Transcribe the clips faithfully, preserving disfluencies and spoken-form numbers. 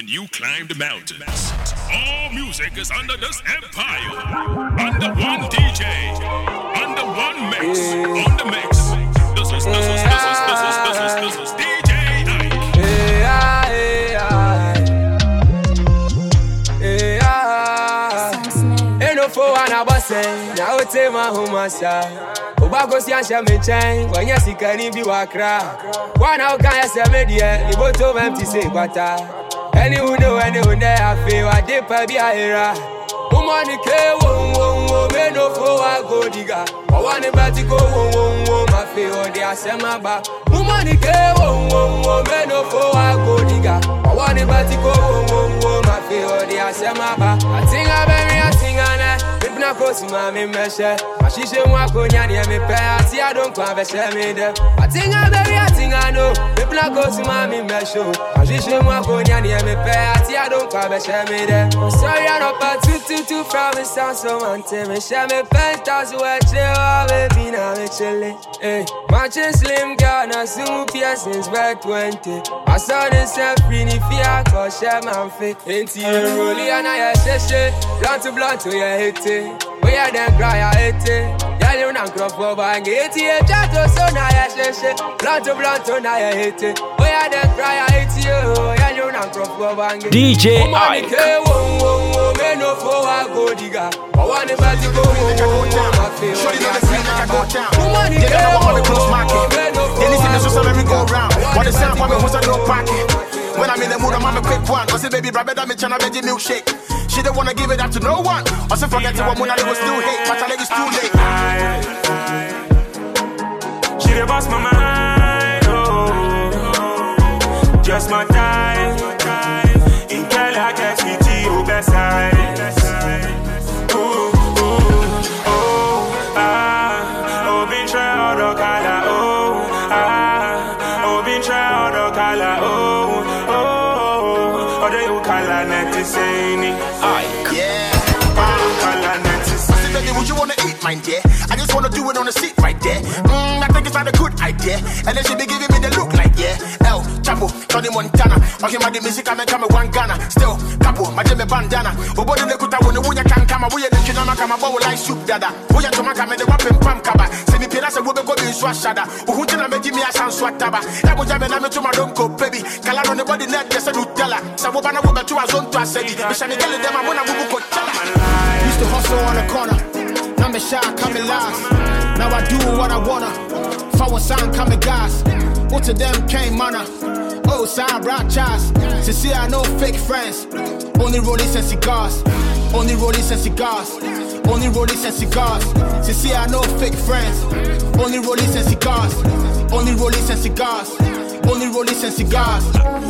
when you climb the mountains. All music is under this empire. Under one D J. Under one mix. On the mix. This is, this is, this is, this is, this is, this is D J Ike. Hey, hey, hey, hey, no for one of us, now it's a mahumasa. Obago si ansha me chain, when yes, he can be wakra. One out can I say media, you go to empty say quata. Any who know, any who there, I feel I dip a be a era. Woman, the K, woo, woo, woo, me no for a go digger. I want to bet go, woo, woo, woo, my feel, they are send my back. Woman, the K, woo, woo, woo, me no for a go digger. I want to bet go, woo, woo, woo, my feel, they are send my back. I think I bury a thing on it. If not, go to my measure. My shisha walk on ya, me pay. I see I don't come and share me there. I think I bury a thing I know. If not, go to my measure. My shisha walk on ya, me pay. I see I don't come and share me there. Sorry, I'm not part two, two, two from the sound, so man, tell me, share me pen, toss away, chill, baby, now me chillin'. Hey, matching slim girl, now soon piercings back twenty. I saw this self pretty fear, cause share my fit. Ain't you rolling, and I say shit. Blunt to blunt, to you hit it. We are then cry, I hit it. Yeah, you don't crop over and get it. Chat to so now, I say shit. Blunt to blunt, to now you hit it. We are then cry, I hit you. Yeah, you don't crop over and get it. D J Ike. No for a go digger. I want to bet you go home. Shorty know the scene like I go down. They don't want me close market. They listen to so let me go round. What the sound for me who's a no pocket. When I'm in the mood, I'm on a quick one. I say baby, brother, I'm in China veggie milkshake. She don't wanna give it up to no one. I say forget to what when I was still hate, but I think it's too late. She the boss my mind, oh, just my time. In Cali, I catch me to you best side. Yeah, I just wanna do it on the seat right there. Mm, I think it's not a good idea. And then she be giving me the look like, yeah. El Chapo, Tony Montana. Okay, my music, I'm coming one Ghana. Still, Capo, my Jimmy bandana. Obodo Lekuta, when the Wuya can come, we are the Chinama, come a bowl like soup dada. Wuya to my come, the weapon pump cover. Send me Pilas and Wubbe go in Swashada. Who did I make me a sound swataba? That was Jamen, I'm to my uncle, baby. Kalan on the body net, just a Nutella. Sabobana Wubba to our zone to a city. Mishani tell them I want to move to used to hustle on the corner. Now me shy, coming last. Now I do what I wanna. Forward sign, coming gas. What to them came mana. Oh, side rock chas. To see I know fake friends. Only rollies and cigars. Only rollies and cigars. Only rollies and cigars. To see I know fake friends. Only rollies and cigars. Only rollies and cigars. Only rollies and cigars.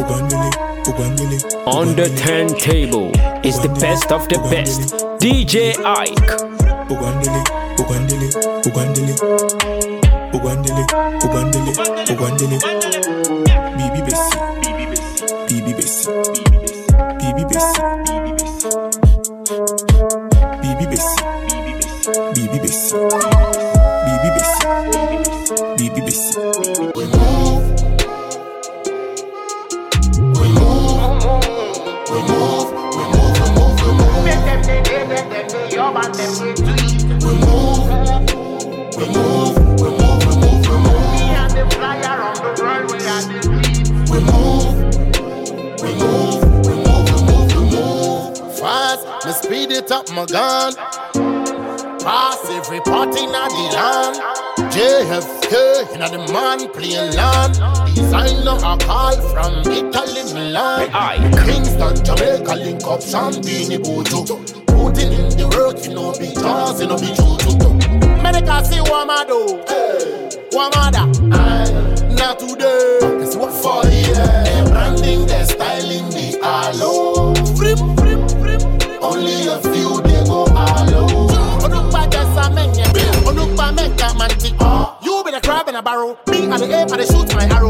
On the turntable is the best of the best. D J Ike. Ugandele, Ugandele, Ugandele, Ugandele, Ugandele, Ugandele, Bibi Bessi, Bibi Bessi, Bibi Bessi, Bibi Bessi, Bibi Bessi, Bibi Bessi, Bibi Bessi. We move, we move, we move, we move, we move, we move. Make them say, make them say, your man them say. We move, we move, we move, we move, we move. Me and the flyer on the runway and the beat. We move, we move, we move, we move, we move. Fast, me speed it up, my gun. Pass every party in the land. J F K in the man playing land. Designer a call from Italy, Milan. Kingston, Jamaica, link up Champagne, Bojo. Putting in the work, you know, be jazz, you know, be juju. Medical see what I do, what I do. Not today, it's what for you. They're branding, they're styling the aloe. Frip, frip, frip. Only a few they go aloe. Onukpa just a menya, Onukpa meka manti. You be the crab in a barrel, me and the ape and the shoot my arrow.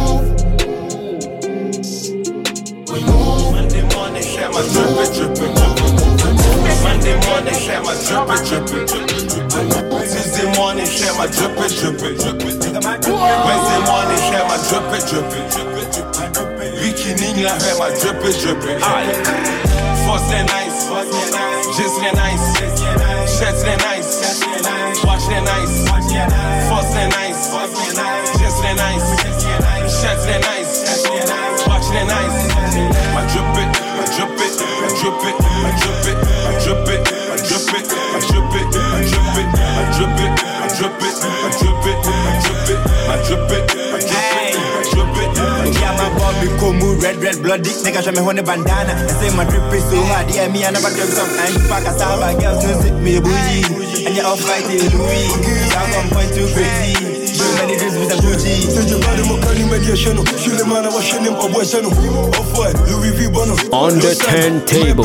We move. Monday morning, share my drippin', drippin', drippin'. Monday morning, share my drippin', drippin', drippin'. Tuesday morning, share my drippin', drippin', drippin'. Wednesday morning, share my drippin', drippin', drippin'. bikini, I heard my drippin', drippin'. Force that nice, just that nice, shots that nice, watch that nice, force that nice, just that nice, shots that nice, watch that nice. My drip it, my drip it, my drip it, my drip it, my drip it, my drip it, my drip it, my drip it, my drip it, my drip it, my drip it, my drip it, my drip it, my drip it, my drip it. Yeah, my Bobby Komu, red, red, bloody. Nigga, show me honey bandana. I say my drip is so hard. Yeah, me, I never dreamt some time. Fuck a saba, girls, no sit me a bougie. And you're off right here, Louis. I'm one point two crazy. So many dreams with a Gucci. So you got him, can you make your channel? Shoot the man, I was showing him a boy channel. Off white, Louis V. Bono. On the turntable.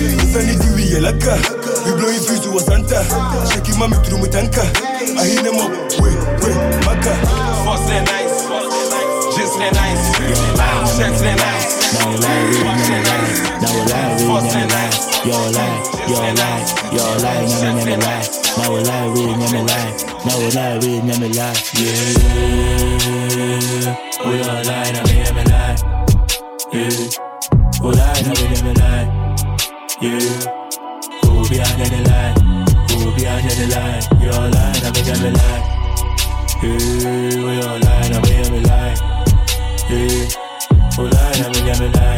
We blowing fuse to a Santa. Shaking mommy through my tanka. I hit them up. Wait, wait, Maka. Force that nice. Just that nice. Shots that nice. Now lie, watch that nice. Now lie, force that nice. Yo lie, yo lie, yo lie, never never lie. Now lie, we never lie. Now lie, we never lie. Yeah, we all lie, now we never lie. Yeah, we lie, now we never lie. Yeah, who behind the lie? Who behind the lie? You all lie, now we never lie. Yeah, we all lie, now we never lie. Yeah, who lie, now we never lie.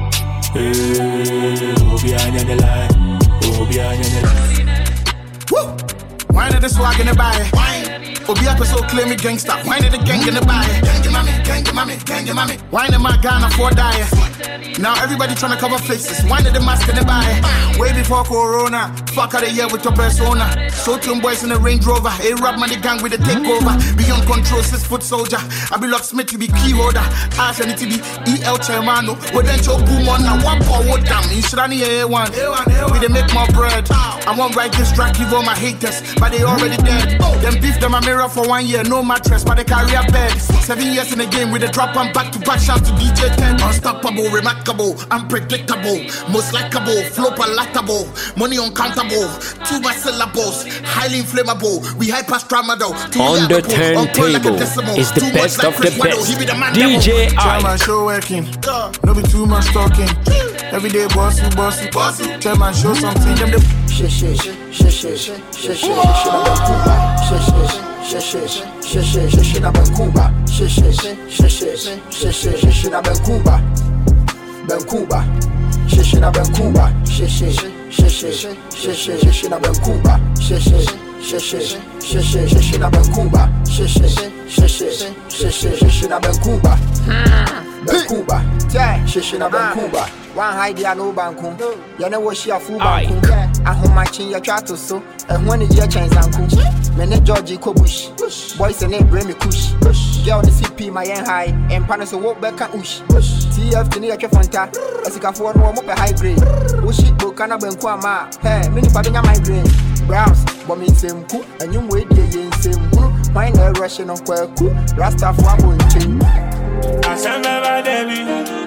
Yeah, who behind the lie? Who behind the lie? Woo! Wine at the swag in the body. Wine. Obiako so claim me gangsta. Wine at the gang in the body. Gang your mommy, gang your mommy, gang your mommy. Wine at my Ghana for die. Now everybody tryna cover faces. Wine at the mask in the body. Way before Corona. Fuck out of here with your persona. So two boys in the Range Rover. A rap money gang with the takeover. Beyond control, six foot soldier. I be locksmith, you be key holder. Ash and it be E L Chairmano. With then choke boom on now. One power wood down. You should only A one. We they make more bread. I won't write this track, give all my haters. But they already dead. Them beef them a mirror for one year, no mattress, but they carry a bed. Seven years in the game with a drop and back to back shout to D J ten. Unstoppable, remarkable, unpredictable, most likable, flow palatable, money uncountable, two by syllables, highly inflammable. We hyper tramadol. On the turntable is the best of the best. D J I. Show working, no be too much talking. Every day bossy, bossy, bossy. Tell my show something. Them the shit, shit, shit, shit, shit, shit, shit, shit, shit, shit, shit, shit, shit, shit, shit, Cuba. Shit, shit, shit, shit, shit, shit, shit, shit, Cuba. Ben Cuba. Shit, shit, ben Cuba. Shit, shit, shit, shit, shit, shit, shit, shit, ben Cuba. Shit, shit, shit, shit, shit, shit, shit, shit, ben Cuba. Shit, shit, shit, shit, shit, shit, shit, shit, ben Cuba. Ben Cuba. Yeah, shit, shit, ben Cuba. One high dia no banku. Ya na wo shia fu banku. Ahomachin ya twato so. Ehun ni je chen zanku. Me ne George Kobush. Boys and name Remy Kush. Girl the C P my en high. Empana so wo beka ush. T F ni ya twa fanta. Asika fo no mo pe high grade. Wo shit bo kana banku ama. Hey, me ni pa benya migraine. Browse, but me semku. Enyum we die yen semku. Mine na rush no kwaku. Rasta fo abonchen. Asamba Debbie.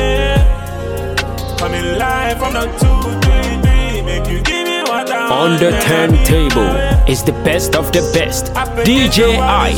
Coming live from the two, three, three. Make you give me what I want. On the turntable is the best of the best. D J Ike.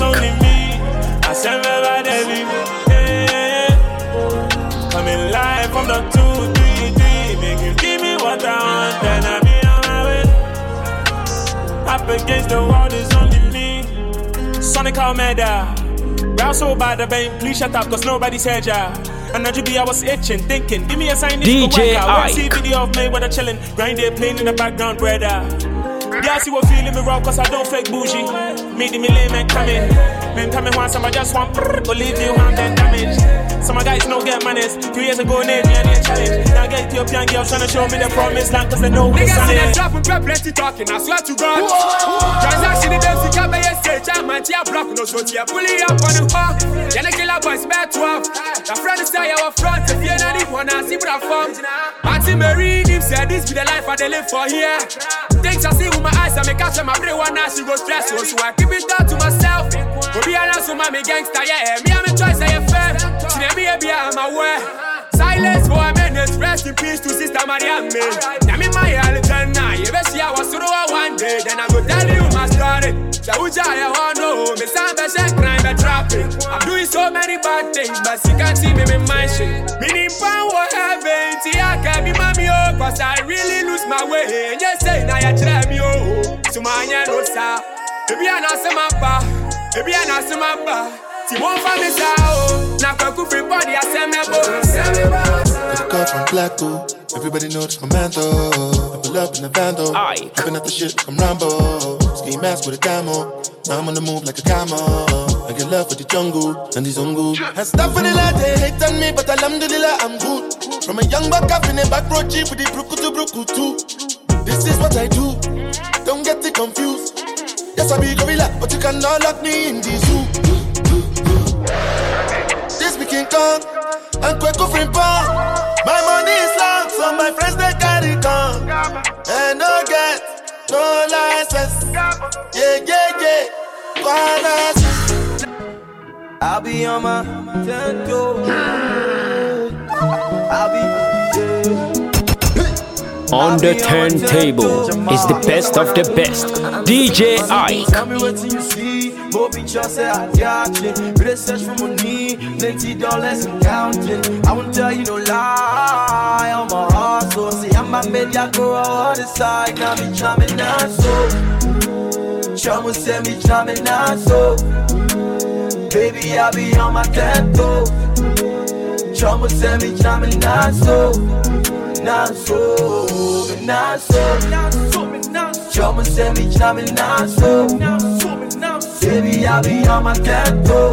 Coming live from the two, three, three. Make you give me what I want, then I be on my way. Up against the wall, there's only me. Sonic Almeida. Round so bad, the bank, please shut up, cause nobody said ya. And now you be, I was itching, thinking, give me a sign, D J Ike. See video of me when I'm chilling, grind there, playing in the background, brother. Yeah, see what feeling me raw, cause I don't fake bougie. Made me lame and coming. Men coming once, I just want to leave you hand and damage. Some of guys no get manners. Two years ago, they me and they challenge. Now I get Ethiopian girls trying to show me the promise land, cause they know what's on it. Niggas in the trap and pray plenty talking, I swear to God. Transaction in them, see come by your stage, I'm anti-a block, no so tia, pull it up on the car. Then the killer boys, bad twelve. The friend is say our front, if you're not even wanna see what I found. Auntie Mary, him said this be the life I they live for here. Things I see with my eyes, I make catch my brain one night, she go stress, so I keep it down to myself. Go be honest with my gangster, yeah, me and my choice, I am fair. See them here, be I'm aware. Silence for a minute, rest in peace to Sister Mariam. Now me my Alexander, you bet see I was through one today, then I go tell you my story. The Uja I want know, me sound the shake crime be trapping. I'm doing so many bad things, but you can't see me in my shit. Meaning power heaven, see I can be mommy oh, cause I really lose my way. And you say now you try me oh, so my no sa. Baby I not see my ba, baby I not see my ba. See one for me sa oh, now cook free body I say me bo. I got from Blacko, everybody knows I'm Mando. I pull up in the Vando, I've been at the shit from Rambo. Ski mask with a camo, now I'm on the move like a camo. I get love for the jungle and the Zongo. And stuff for the lad, they hate on me, but alhamdulillah I'm good. From a young buck up in a back road jeep with the bruku to bruku too. This is what I do, don't get it confused. Yes, I be gorilla, but you cannot lock me in the zoo. This be King Kong, and Kweko Frimpong. My money is long, so my friends they carry gun. And no get, no license. Yeah, yeah, yeah. Finance. I'll be on my ten toes. I'll be yeah. On the turntable is the best of the best. D J Ike. Tell me what you see. Bobby just say I got you. Really search for money, plenty dollars and counting. I won't tell you no lie. I'm a hustle. See I'm a media go on the side. Now me jamming now so. Chamo say me jamming now so. Baby I be on my tempo. Chamo say me jamming now so. Now so, now so, Chama say me jamming now so. Baby I be on my tempo.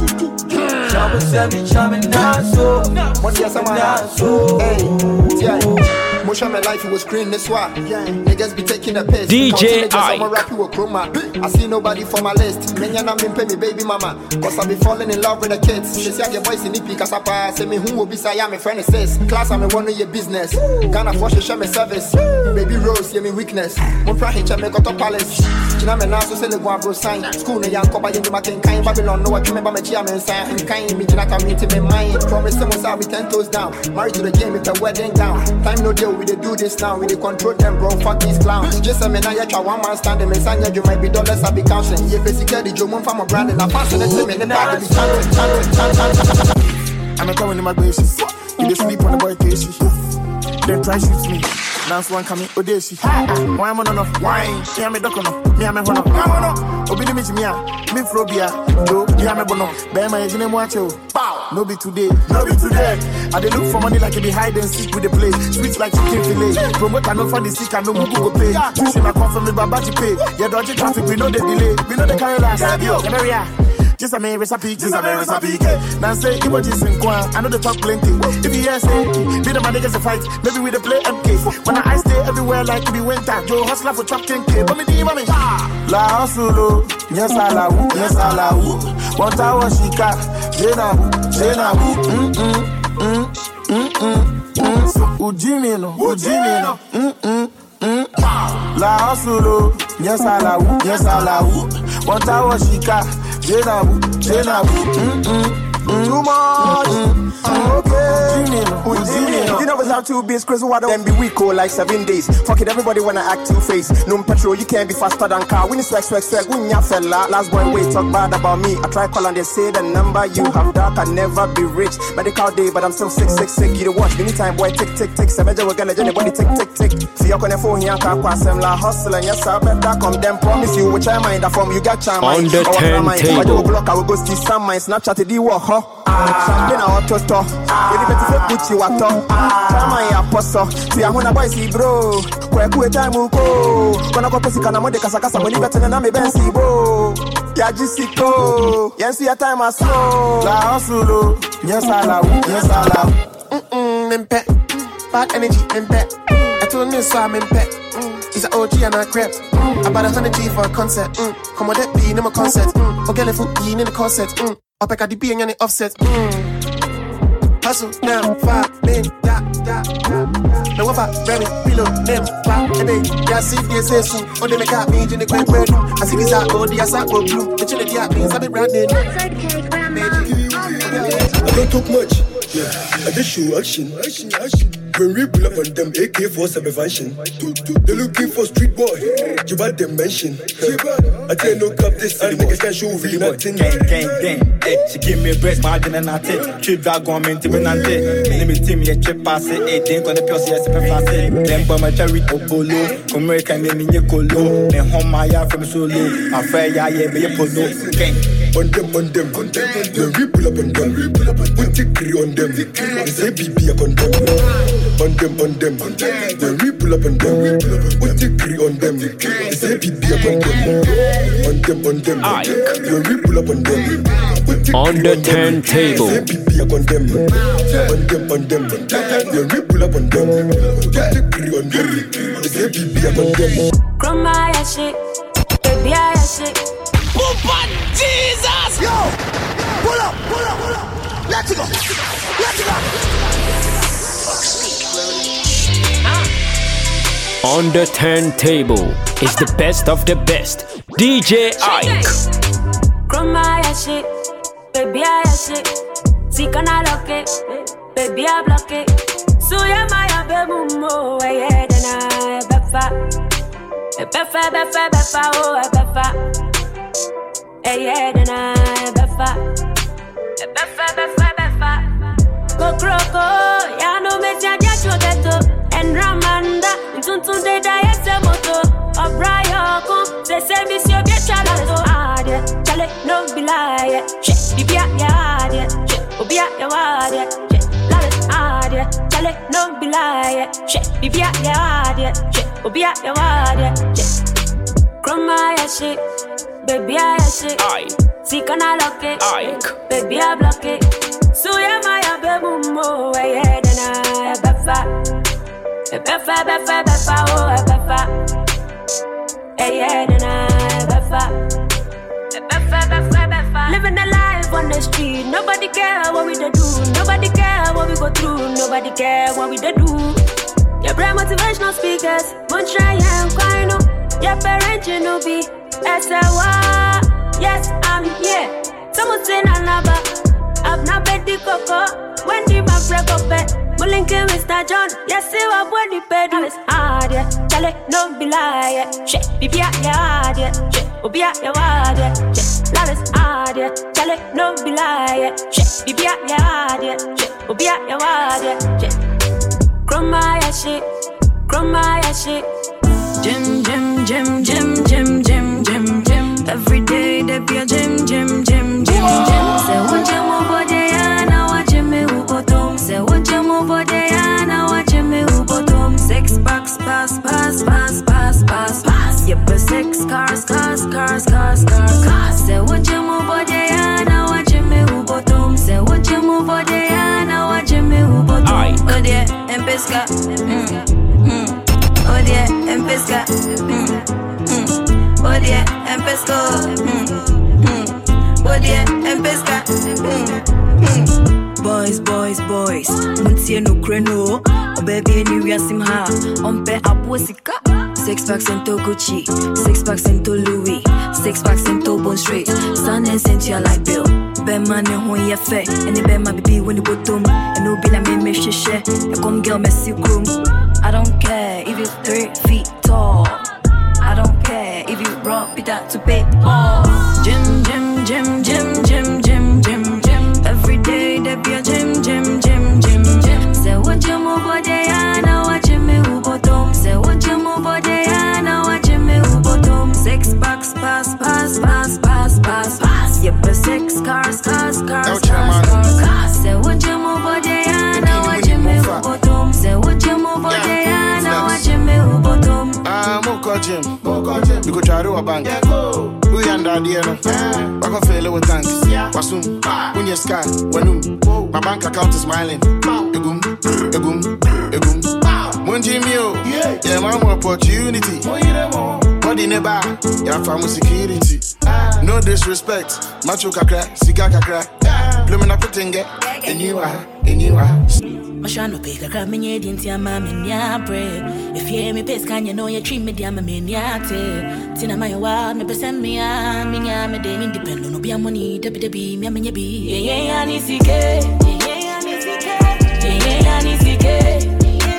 Chama say me jamming now so. Now so. Hey, yeah. Most of my life it was green, this why niggas be taking a piss. D J Ike. I'm a rap with chroma. I see nobody for my list. Many of them pay me baby mama. Cause I be falling in love with the kids. She say I get boys in the peak as I pass. Say me who will be say I'm a friend says. Class I'm a one of your business. Can't afford to share my service. Baby Rose, yeah me weakness. Mon pra hitch me got to palace. China me now so say le go bro sign. School ne yanko ba you ma ken kind Babylon no I remember me chia me sign. Kind me jina community me mind. Promise them was be ten toes down. Married to the game with the wedding gown. Time no deal. We they do this now, we they control them, bro. Fuck these clowns. Just a minute, I try one man standing. Me sign you might be dollars, I be counting. Yeah, basically, you want from a brand and I pass on it. Me the bag, be chanting, chanting, chanting, chanting. I'm a coming in my bases. You they sleep on the boy case. Then try shoot me. Now one coming, Odeshi. Why am I not wine? Me am a docono. Me am a hono. Obidi me me me frobia. Do me am a bono. Bear my engine watcho. No be today, no be today. I dey look for money like it be hide and seek with the play. Sweet like chicken fillet. Promote I no for the sick, I no go go pay. Pushing my come from me, Babaji pay. Yeah, dodgy traffic, we know the delay. We know the carry last. Yeah, just a man recipe, just a man recipe. Now say it was just in Kwan. I know the talk plenty. If you hear say, be the man niggas a fight. Maybe we the play M K. When I stay everywhere like it be winter. Joe hustler for trap king K. But me di mami. La hustle, yes I la woo, yes I la woo. One tower she got, Jena woo, Jena woo. Mm mm mm mm mm. So Ujimi no, Ujimi no. Mm mm mm. La hustle, yes I la woo, yes I la woo. One tower she got. Jena woo, Jena woo, mm mm, too much, mm, mm, okay. You know it's how to be crazy water, then be weak or like seven days. Fuck it, everybody wanna act two face. No petrol, you can't be faster than car. When it's swag, swag, swag, when ya fella. Last boy, wait, talk bad about me. I try call and they say the number you have dark, I never be rich. Medical day, but I'm still sick, sick, sick. You don't watch anytime, boy, tick, tick, tick. Seven we're gonna anybody tick, tick, tick. See your phone here, can't pass them la hustle and yes, I better come. Then promise you, which I mind that from you got charm. On the turntable. I go block, I will go see some mind. Snapchat the walk, huh? Champagne out to store. You better say Gucci water. Chama ya poso. See I wanna boy see bro. Kwe kwe time uko. Kona kwa pesi kana mode kasa kasa. Boni better na me bensi bro. Ya jisiko. Yensi ya time a slow. La hustle. Yes I la woo. Yes I la woo. Mm mm mpe. Bad energy mpe. I told me so I'm mpe. He's an O G and a crep. Mm. About a hundred G for a concert. Mm. Come on, that be in my concert. Mm. Okay, if you in the concert. Mm. Up at the B and the offset. Mm. Hustle now, five men, da da da. No one five, very below them. Five, and they, yeah, see this is soon. Oh, they make up me in the great bread. I see this out, oh, the ass out, oh, blue. The chili, the beans, I've been branded. I don't talk much. Yeah, I just show action, action, action. When we pull up on them, A K forty-seven function. They looking for street boy. You bad them mention. I tell no cap this and niggas can show really nothing. Gang, gang, gang. Hey, she give me a breast margin and I take. Trip back on me, Tim and Nante. Name it Tim, yeah, trip pass it. Hey, think on the P C S, pass it. Then by my cherry, Obolo. American, me, me, Colo. Then home my yard from solo. I'm fair, yeah, yeah, be a polo. Gang. On them, on them, on them. When we pull up on them, we pull up on them. Put on them. They say B B up on them. On them, on them, on them. When we pull up on them, we pull up on them. Put on them. They say B B up on them. On them, on them, on them. When we pull up on them, on the turntable. Say B B up on them. On them, on them, on them. When we pull up on them, put on them. They say B B up on them. Grandma, ya shit. Baby, ya shit. Pumpa Jesus! Yo! Pull up, pull up, pull up! Let's go! Let's go! On the turntable is the best of the best. D J Ike. Grandma, ya shit. Baby, ya shit. See, can I lock it? Baby, I block it. So, ya, my, baby, mo, yeah, then I, befa. Befa, befa, befa, oh, befa. Hey, yeah, then I befa, befa, befa, befa. Go croco, ya no me tia dia chodeto. En Ramanda, tuntum de da yese moto. Obrayo kun, se se misio bia chalato. Adie, chale no bilaye. She, bibia ya adie. She, obia ya wadie. She, lales adie. Chale no bilaye. She, bibia ya adie. She, obia ya wadie. She, grandma ya shit. Baby, I shit. See, can I lock it? Ike. Baby, I block it. So, yeah, my baby, mo, yeah, then I befa. Befa, befa, befa, oh, befa. Yeah, then I befa. Befa, befa, befa. Living a life on the street. Nobody care what we do. Nobody care what we go through. Nobody care what we do. Your brain motivational speakers. Montreal and Quino. Your parents, you know, be. S A W yes, I'm here. Someone say Nanaba. I've not bet the coco. When the man break up it. Mulinke Mister John. Yes, see what when the bed is hard, yeah. Chale, no be lie, she, bibia, ya, yeah. She, obia, ya, yeah. She, lales, hard, yeah. Chale, no be lie, she, bibia, ya, yeah. She, obia, ya, yeah. She, grandma, ya, she, grandma, ya, she. Jim, Jim, Jim, Jim, Jim, Jim, Jim, Jim. Every day there be a Jim, Jim, Jim, Jim, Jim. Say what you move body and I watch me who bottom. Say what you move body and I watch me who bottom. Six packs, pass, pass, pass, pass, pass, pass. Yep, six cars, cars, cars, cars, cars, cars. Say what you move body and I watch me who bottom. Say what you move body and I watch me who bottom. Oh dear, and pesca. Oh yeah, en pesca, mm, mm. Oh yeah, en pesco, mm, mm. Oh yeah, en pesca, mm, mm. Boys, boys, boys, muntie no kreno. Oh baby, any we asim ha. Ompe aposika. Six packs into Gucci, six packs into Louis, six packs into Bond Street. Sun and Cynthia like Bill. Ben man who ye fe, and the ben my baby when you bottom, and no be la me me share. You come girl messy groom. I don't care if you're three feet tall. I don't care if you rock it out to pay all. Gym, gym, gym, gym, gym, gym, gym, gym. Every day there be a gym, gym, gym, gym, gym. Say what you move body and I watch me who bottom. Say what you move body and I watch me who bottom. Six packs, pass, pass, pass, pass, pass, pass. Yep, six cars, cars, cars, cars, cars, cars. Say what you move body and I watch me who bottom. Say what you move body and I watch me who bottom. Ah, Moko Jim, we go try to a bank. We under the end. I can fail with thanks. Wasum, when you sky, when my bank account is smiling. Egum, egum, egum. Munji Mio, yeah, man, opportunity. Body never, yeah, family security. No disrespect, macho kakra, sika kakra. Blooming up a tinga, and you are, and you are. Mashano pick a crab, me didn't see a mammy, ya bread. If you hear me piss, can you know you treat me, dear, me, ya te. Tina, my wild, me present me, ah, me, ya, me, they independent, no be a money, debbie, debbie, me, me, be. Yeah, yeah, I need to get, yeah, yeah, I need to get, yeah, yeah, I need to get.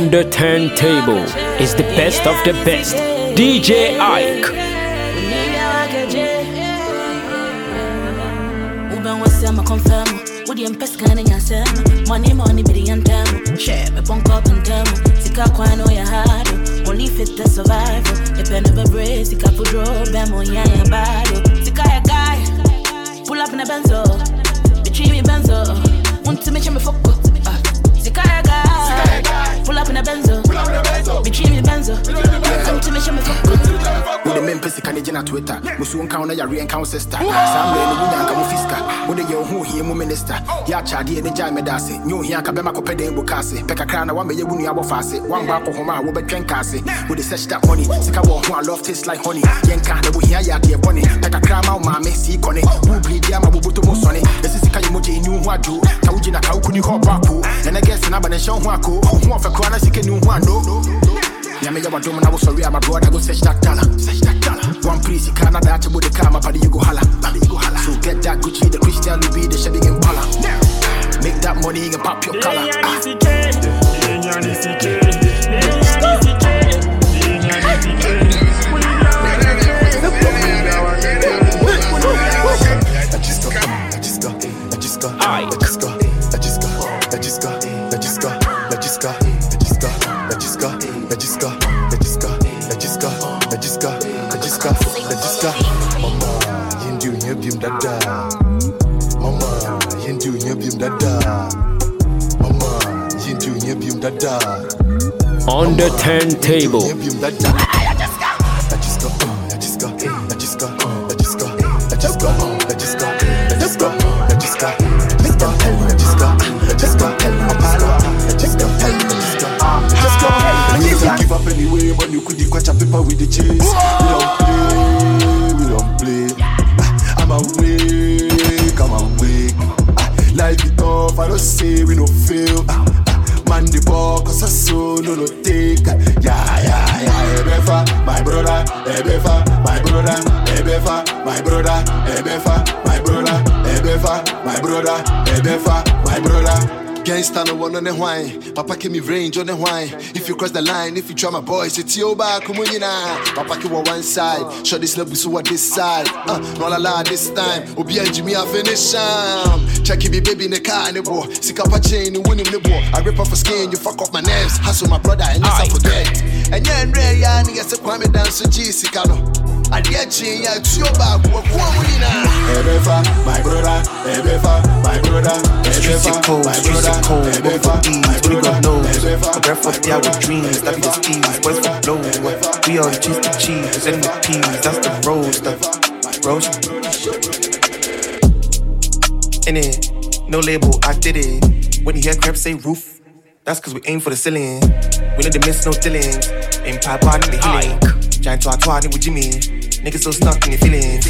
On the turntable is the best of the best. D J Ike. Would you pescan in your sem? Money, money, be and them. Share me punk up and them. Sika quine or your hard. Only fit the survival. Depend of a brace, Sika put draw, Bamo, Yan, Bado. Sika a guy. Pull up in a benzo. Between me benzo. Want to make me fuck up. Sika a guy. Pull up in a benzo. Between me benzo. Want to make me fuck up. With the men pissy can you Twitter? Musun counter your re encounter sister. Some men who yank a fiska. With the young who hear minister. Ya chadi and the jam medasi. New here Kabema Copede and Bukasi. Pekka crown one may you win your fast. One back of Homa will be Trencasi. With the search that money. Sika who I love tastes like honey. Yanka the way ya dear bonnie. Pekka crown out mammy, see conny. Who bleed Yama Bubuto Musoni. This is Sika Muji knew what do. Taujina Kaukuni Hopaku. And I guess another nation Wako. Who of a corner Sika knew one no. Yami Yama Drum and I was sorry, my brother go search that dollar. Search that dollar. One piece, you can't have to the car, my body you go holla. So get that Gucci, the Christian Louis, the shedding and Pala. Make that money and pop your collar. Mama, you do him dada. Mama, you do him dada. Mama, you do him dada. On the turntable. Give up anyway, but you could catch a paper with the chase. We don't play, we don't play. I'm awake, I'm awake. Life is tough, I don't say we no fail. Man the ball, cause I so no no take. Yeah, yeah, yeah, Ebefa, my brother, Ebefa, my brother, Ebefa, my brother, Ebefa, my brother, Ebefa, my brother, Ebefa, my brother. Gangsta no one on the wine. Papa give me range on the wine. If you cross the line, if you try my boys, it's your back, come on, you know. Papa give one side. Show this level so this side. Uh, no la la this time. Obi and Jimmy, I finish um. Check me baby in the car and the boy. Sick up a chain, you win him the boy. I rip off a skin, you fuck off my names. Hustle my brother, and let's forget. And yeah, and Ray, yeah, niggas a kwame dance so G, Sikano. I dare change, yeah, it's your back, what woman in a Ebefa, my brother, Ebefa, my brother, Ebefa, my brother, Ebefa, my brother, knows. A breath of the hour dreams, that be the steez, boys for blow. We all cheese the cheese, and the peas, that's the roast stuff. Roast. In it, no label, I did it. When you hear crap say roof, that's cause we aim for the ceiling. We need to miss no dealings. Aim pie bar, need the healing. Giant to our twat, with Jimmy. Niggas so stuck in the feelings.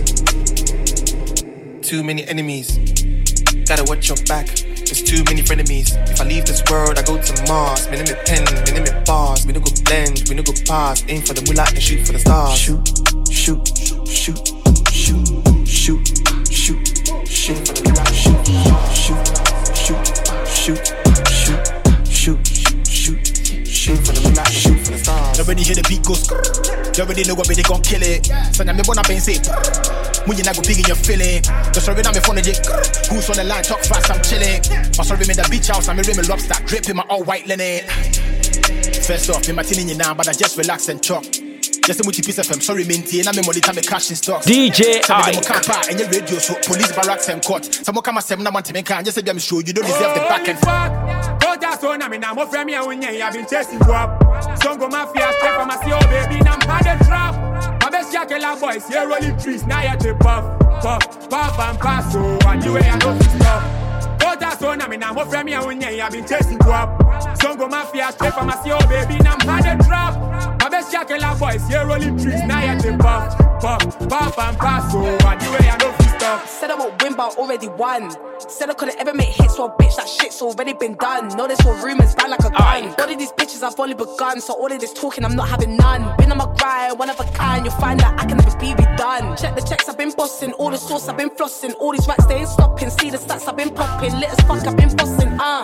Too many enemies. Gotta watch your back. There's too many frenemies. If I leave this world, I go to Mars. Me name it pen, me name it bars. We no go blend, we no go pass. Aim for the moolah and shoot for the stars. Shoot, shoot, shoot, shoot, shoot, shoot, shoot for the moolah. Shoot, shoot, shoot, shoot, shoot, shoot, shoot, shoot for the moolah. Shoot for the stars. Already hear the beat go skrrr. You already know what way they gon' kill it. So now me wanna be say when you not go big in your feeling. Just sorry now me phone J. Who's on the line talk fast I'm chilling. My sorry me the beach house I'm a rim lobster dripping my all white linen. First off me my tin in you now but I just relax and talk. Just a multi piece of them sorry maintain I'm a money time me cash in stock. D J Ike. And your radio so police barracks and court. Some come and say I want to make can just say I'm sure you don't deserve the back and forth. Don't just on me now, my friend me when you have been chasing drop. Songo mafia straight from my C O baby, now I'm hard and drop. My best jackal boys, here rolling trees, now you're the puff, puff, puff and pass, so and you ain't no stop. Don't just on me now, my friend me when you have been chasing drop. Songo mafia straight from my C O baby, now I'm hard and drop. My best jackal boys, here rolling trees, now you're the puff, puff, puff and pass, so and you ain't no stop. Said I won't win, but already won. Said I couldn't ever make hits, so bitch, that shit's already been done. Know this for rumors, bad like a gun. All of these bitches I've only begun, so all of this talking I'm not having none. Been on my grind, one of a kind, you'll find that I can never be redone. Check the checks I've been bossing, all the sauce I've been flossing, all these racks they ain't stopping. See the stats I've been popping, lit as fuck I've been bossing. Uh, all your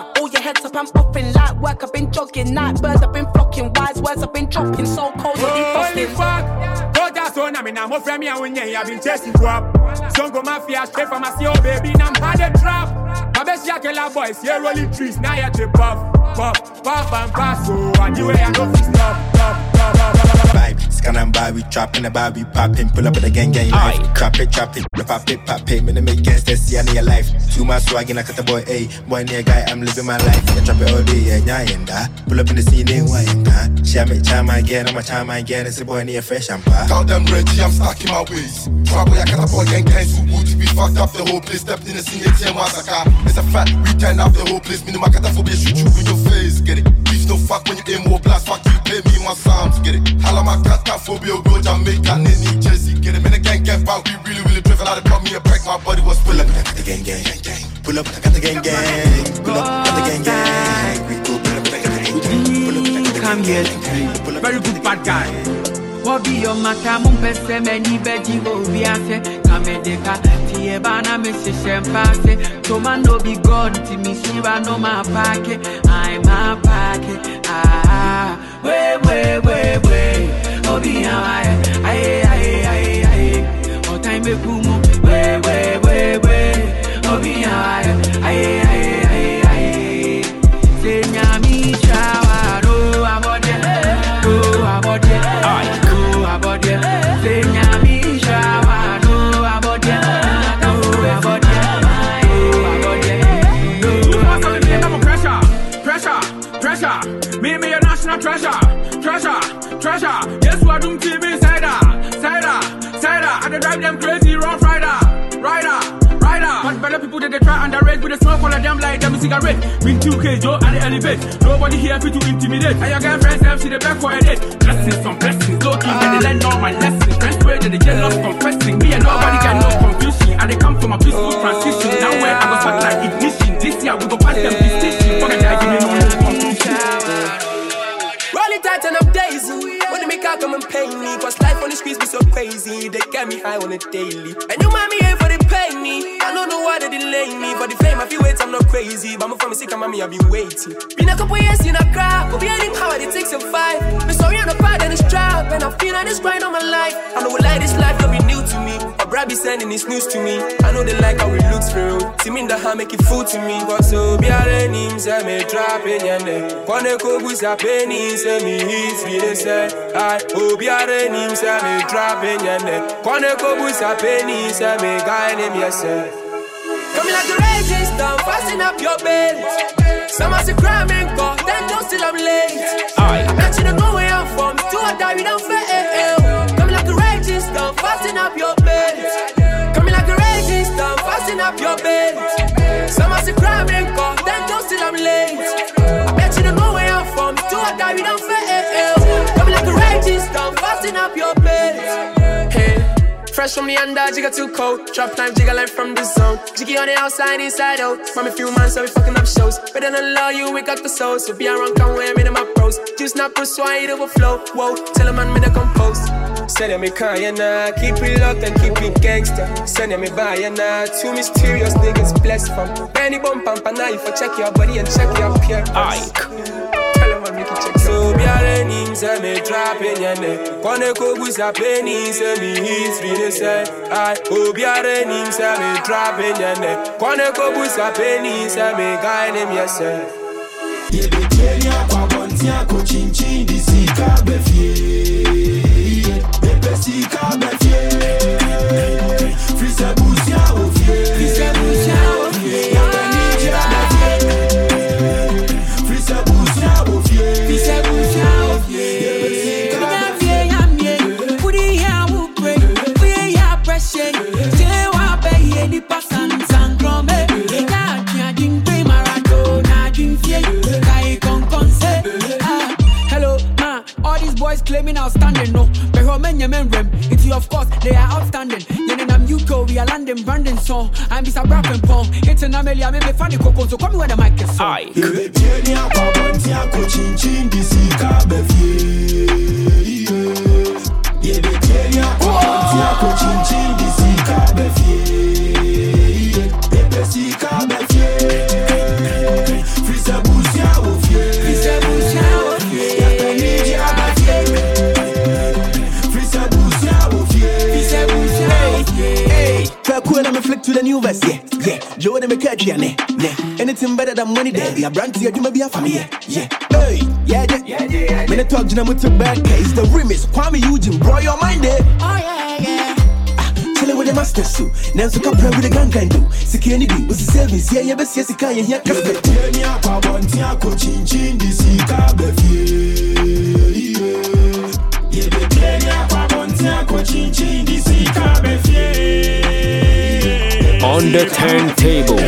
heads up, I'm off in light work. I've been jogging, night birds, I've been flocking, wise words, I've been dropping, so cold, holy fuck, go down so now me now more from me and when you have been chasing you up. Songo mafia straight from my C O baby, now I'm had a trap. My best yakela boys, here rolling trees, now you trip puff, puff, puff and pass, so and you ain't no fix stop, stop, stop, stop. Vibe, scan and buy, we trapping the bar, we popping, pull up with the gang gang life. Trap it, trap it, pop it, pop it, me to make gangsters see in your life. Too much swag and I cut the boy, ayy, boy near guy, I'm living my life. I trap it all day, yeah, yeah, and that. Pull up in the scene, ain't wine, huh? Share me, time again, I'm a time again, it's a boy near fresh and pa. Count them Reggie, I'm stuck in my ways. Trouble, I cut the boy gang gang, so good, we fucked up the whole place, stepped in the scene, it's a massacre. It's a fact, we turn up the whole place, minimum cataphobia, shoot you in your face, get it? Beef no fuck when you aim more blast, fuck you, pay me my sounds, get it? Halama cataphobia, go Jamaica, Nini, Jersey, get it? Man, the gang gang back, we really, really driven out, they brought me a break, my body was full up, the gang gang, gang gang. Pull up, I got the gang gang. Pull up, got the gang gang. We go, pull up, I got the gang gang. Pull up, I got the gang gang. Come here, very good bad guy. What be your matter, mon pese many veggie go be ase. Come deka, tie bana me se shempase. Toma no be gone, ti mi shiva no ma pake. I'm a pake. Ah, way, way, way, way. Obi aye, aye, aye, aye, aye. O time be kumu, way, way, way, way. Obi aye, aye, aye, aye, aye. Say nyami shawa, do abode, do abode, do abode. Say nyami shawa, do abode, do abode, do abode, do abode. Pressure, pressure, pressure. Me, me a national treasure, treasure, treasure. Yes, we are doing T V cider, cider, cider. I dey drive them crazy, rough rider, rider. But better people that they try underrate with the smoke all of them like them cigarette. Bring two K Joe and the elevate. Nobody here fit to intimidate. And your girlfriends have see the back for a date. Blessings on blessings, low key, and they learn all my lessons. Friends way that they get lost confessing. Me and nobody can know confusion. And they come from a peaceful transition. Now where I go start like ignition. This year we go pass them distinction. Forget that, give me no confusion. Roll it tight and I'm daisy. When they make out come and pay me. Cause life on the streets be so crazy. They get me high on a daily. And you mind me here for the pay me. I don't know why they delay me. For the fame I feel wait, I'm not crazy. But I'm from a sick and mommy, I've been waiting. Been a couple years in a crowd. But behind him how it takes a five. Been sorry on the pride and it's trap. And I feel like this grind on my life. I know like this life will be new to me. Or Brad be sending this news to me. I know they like how it looks for real. See me in the hand make it food to me. But so be a name, say me drop in your neck. Kone kogus a penny, say me hits me they say. I hope you are name, say me drop in your neck. Kone kogus a penny, say me guy name yourself. Coming like the raging storm, fasten up your belt. Someone say crime ain't caught, then don't still I'm late. I bet you don't know where I'm from, do or die, we don't fail. Coming like the raging storm, fasten up your belt. Coming like the raging storm, fasten up your belt. Someone say crime ain't caught, then don't still I'm late. I bet you don't know where I'm from, do or die, we don't fail. Coming like the raging storm, fasten up your belt. Fresh from the under, jigger too cold. Drop time, jigger line from the zone. Jiggy on the outside, inside out. From a few months, so we fucking up shows. Better than love you, we got the soul. So be around, come where I'm in my pros. Juice not persuade, overflow. Whoa, tell a man me to compose. Send me kayana, keep it locked and keep it gangster. Send me bayana, two mysterious niggas blessed from. Benny bump and knife for check your body and check your peer. So be a name, say me drop in your neck. Kone kogus a penny, say me hits me they say. I oh be a name, say me drop in your neck. Kone kogus a penny, say me guy name yourself. Ye be Kenya kwa bontia ko chinchin di sika befie. Pepe sika befie. Frise busia ofie. Frise busia ofie. Yaka ninja befie. Frise busia ofie. Frise busia ofie. Kanya vie yamye. Pudi ya upre. Vie ya pressure. Te wa be ye di pasan sangrome. Ya kia ding pe maradona ding vie. All these boys claiming outstanding, no. But how many men rem? It's you, of course, they are outstanding. Then I'm U K, we are landing Brandon song. I'm this a rapping pong. It's an Amelia, maybe funny coco, so come where the mic is. Aye. Free new verse, yeah, yeah. Joe, they make a yeah, yeah. Anything better than money, there. Yeah, brand to you, you may be a family, yeah, yeah. Hey, yeah, yeah, yeah, yeah. When I talk to them, it's a bad case. The remix, Kwame Eugene, bro, your mind, there. Oh, yeah, yeah. With the master suit, now so compare with the gang can do. Security was the service, yeah, yeah, but yes, it can, yeah, yeah. Tell me about one thing, I could change in this car, yeah, the tell me about one thing, I could change in this car, on the turntable.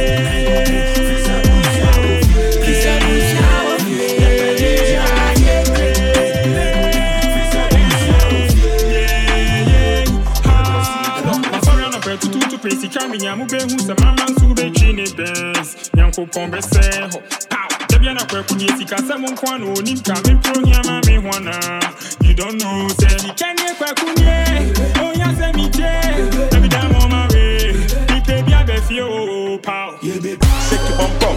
Nyamu be hu se mama nsu be twi ne dance nyanko pon be se ho pow debia na kwa kuni sika se mon kwa no ni ka me pro hia ma me hwana you don't know say ni kanye kwa kuni oh ya se mi je every time on my way ni pe bia be fie oh pow shake your bum bum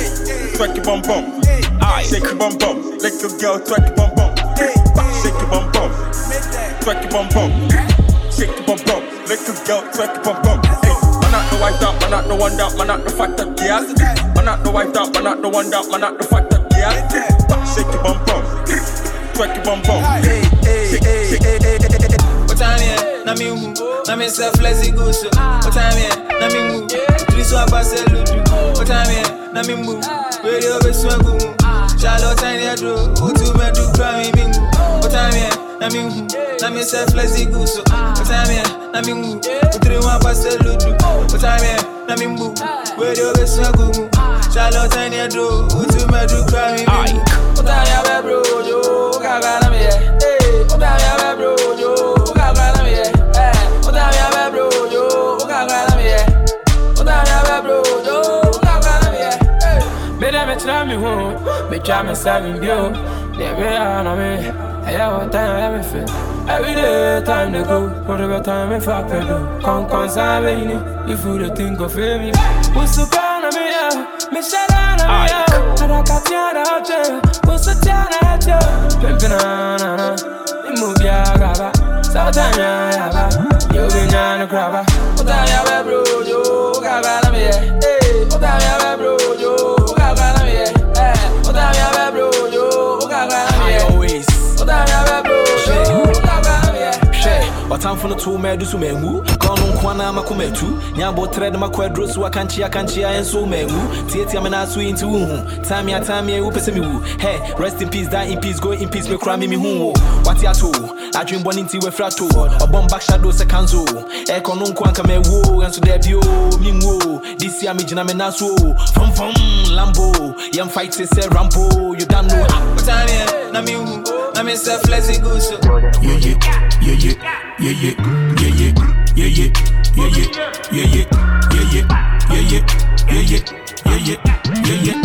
twerk your bum bum shake your bum bum let your girl twerk your bum bum shake your bum bum twerk your bum bum shake your bum bum let your girl twerk your bum bum. Man not the wife that, man not the one that, man not the fact that, yeah. Man not the wife that, man not the one that, man not the fact that, yeah. Shake your bum bum, twerk your bum bum. Hey, hey, hey, hey, hey, hey. What time here? Na me who? Na me self lazy goose. What time here? Na me who? Three so I pass a ludu. What time here? Na me who? Radio be swagoo. Charlotte tiny a do. Who to me do cry me bingo. What time here? Na me who? Na me self lazy goose. What time here? Na me who? Three one pass a ludu. What time here? Na me who? Radio be swagoo. Charlotte tiny a do. Who to me do cry me bingo. What time here, bro? Yo, gaga na me yeah. Hey, what time here, bro? Yo, gaga na me yeah. Hey, what time here, bro? Yo, gaga na me yeah. What time here, bro? Yo, gaga na me yeah. Hey, me dem me try me home, me try me seven bio. They be on me. Hey, what time let me feel? Every day time to go, whatever time if I pay do. Come conserve me, if you the think of me. What's the kind of me yeah? Me shut down on me yeah. I don't got you out there. What's the time at you? Pimpin' na na na, you move ya gaba. Sometimes ya gaba, you be na na grabba. What time ya bro? Yo gaba na me yeah. Hey, what time ya bro? Yo gaba na me yeah. Hey, what time ya bro? Yo gaba na me yeah. Always. What time ya bro? Yo gaba na me yeah. What time for the two men do so menu? Gone on Kwana Makumetu, Yambo thread Maquadro, so I can't cheer, can't cheer, and so menu. Tietia Mana swing to whom? Time ya time ya upesemu. Hey, rest in peace, die in peace, go in peace, me cry me who. What ya to? I dream one into a frato, a bomb back shadow secanzo. Econon Quanka me woo, and so there be oh, Mingo. This year me Jinamenaso, from from Lambo, young fight say Rambo, you don't know. What time ya? Na me who? Na me self lazy goose. Yeah, yeah, yeah, yeah. Yeah yeah, yeah yeah, yeah yeah, yeah yeah, yeah yeah, yeah yeah, yeah yeah, yeah yeah, yeah yeah, yeah yeah,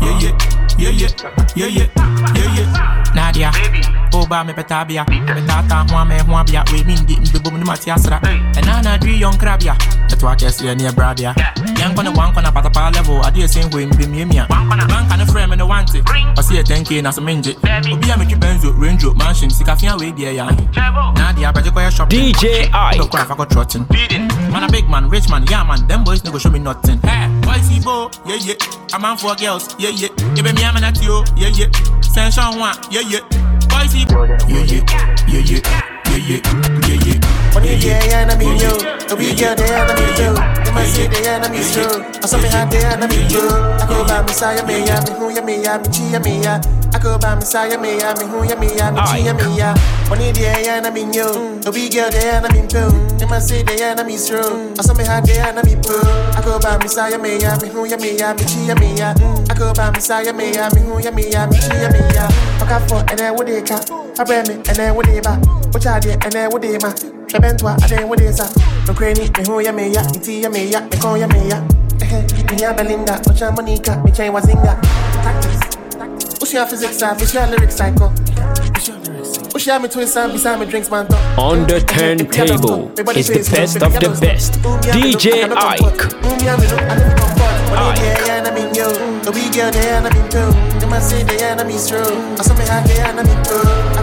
yeah yeah, yeah yeah, yeah yeah. Nadia, Oba me petabia, petata hwa me hwa bia, we min di mbe bom ni matiasra. Enana dri young crabia, eto akese near bradia. Young kona wan kona patapa level, adi same way mbe miemia. Bank and frame me no want it. I see a ten K na so menje. Obi a me twi benzo, range mansion, sikafia we dia ya. Nadia baje ko shop. D J I go cry for go trotting. Man a big man, rich man, yeah man, them boys no go show me nothing. Hey, boys see bo, yeah yeah. A man for girls, yeah yeah. You be me am at you, yeah yeah. Sensation one, yeah yeah. Boys see bo, yeah yeah, yeah yeah, yeah yeah, yeah yeah. When you get enemy you, the we get the enemy you. They might say the enemy's true. I saw me had the enemy you. I go by Messiah me, ya me who ya me, ya me chi ya me ya. I go by Messiah me, ya me who ya me, ya me chi ya me ya. When you get enemy you, the we get the enemy too. They might say the enemy's true. I saw me had the enemy too. I go by Messiah me, ya me who ya me, ya me chi ya me ya. I go by Messiah me, ya me who ya me, ya me chi ya me ya. I got for and then what they got. I bring me and then what they back. What I did and then what they ma. Bentwa ade wo desa no cranny me ho ya me ya iti ya me ya me kon ya me ya eh me ya Belinda ocha Monica me chain wazinga tactics Ushia physics I Ushia lyrics cycle Ushia me twins and beside me drinks man on the turntable is the best of the best D J Ike the enemy you, the we get the enemy too. They must say the enemy's true. I saw me had the enemy too. I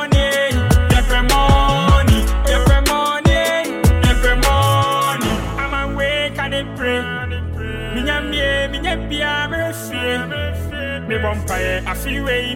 money, every money, every money, every money. I'm awake and I pray. Me nyam me, me nyam bia me fear. Me vampire, I feel way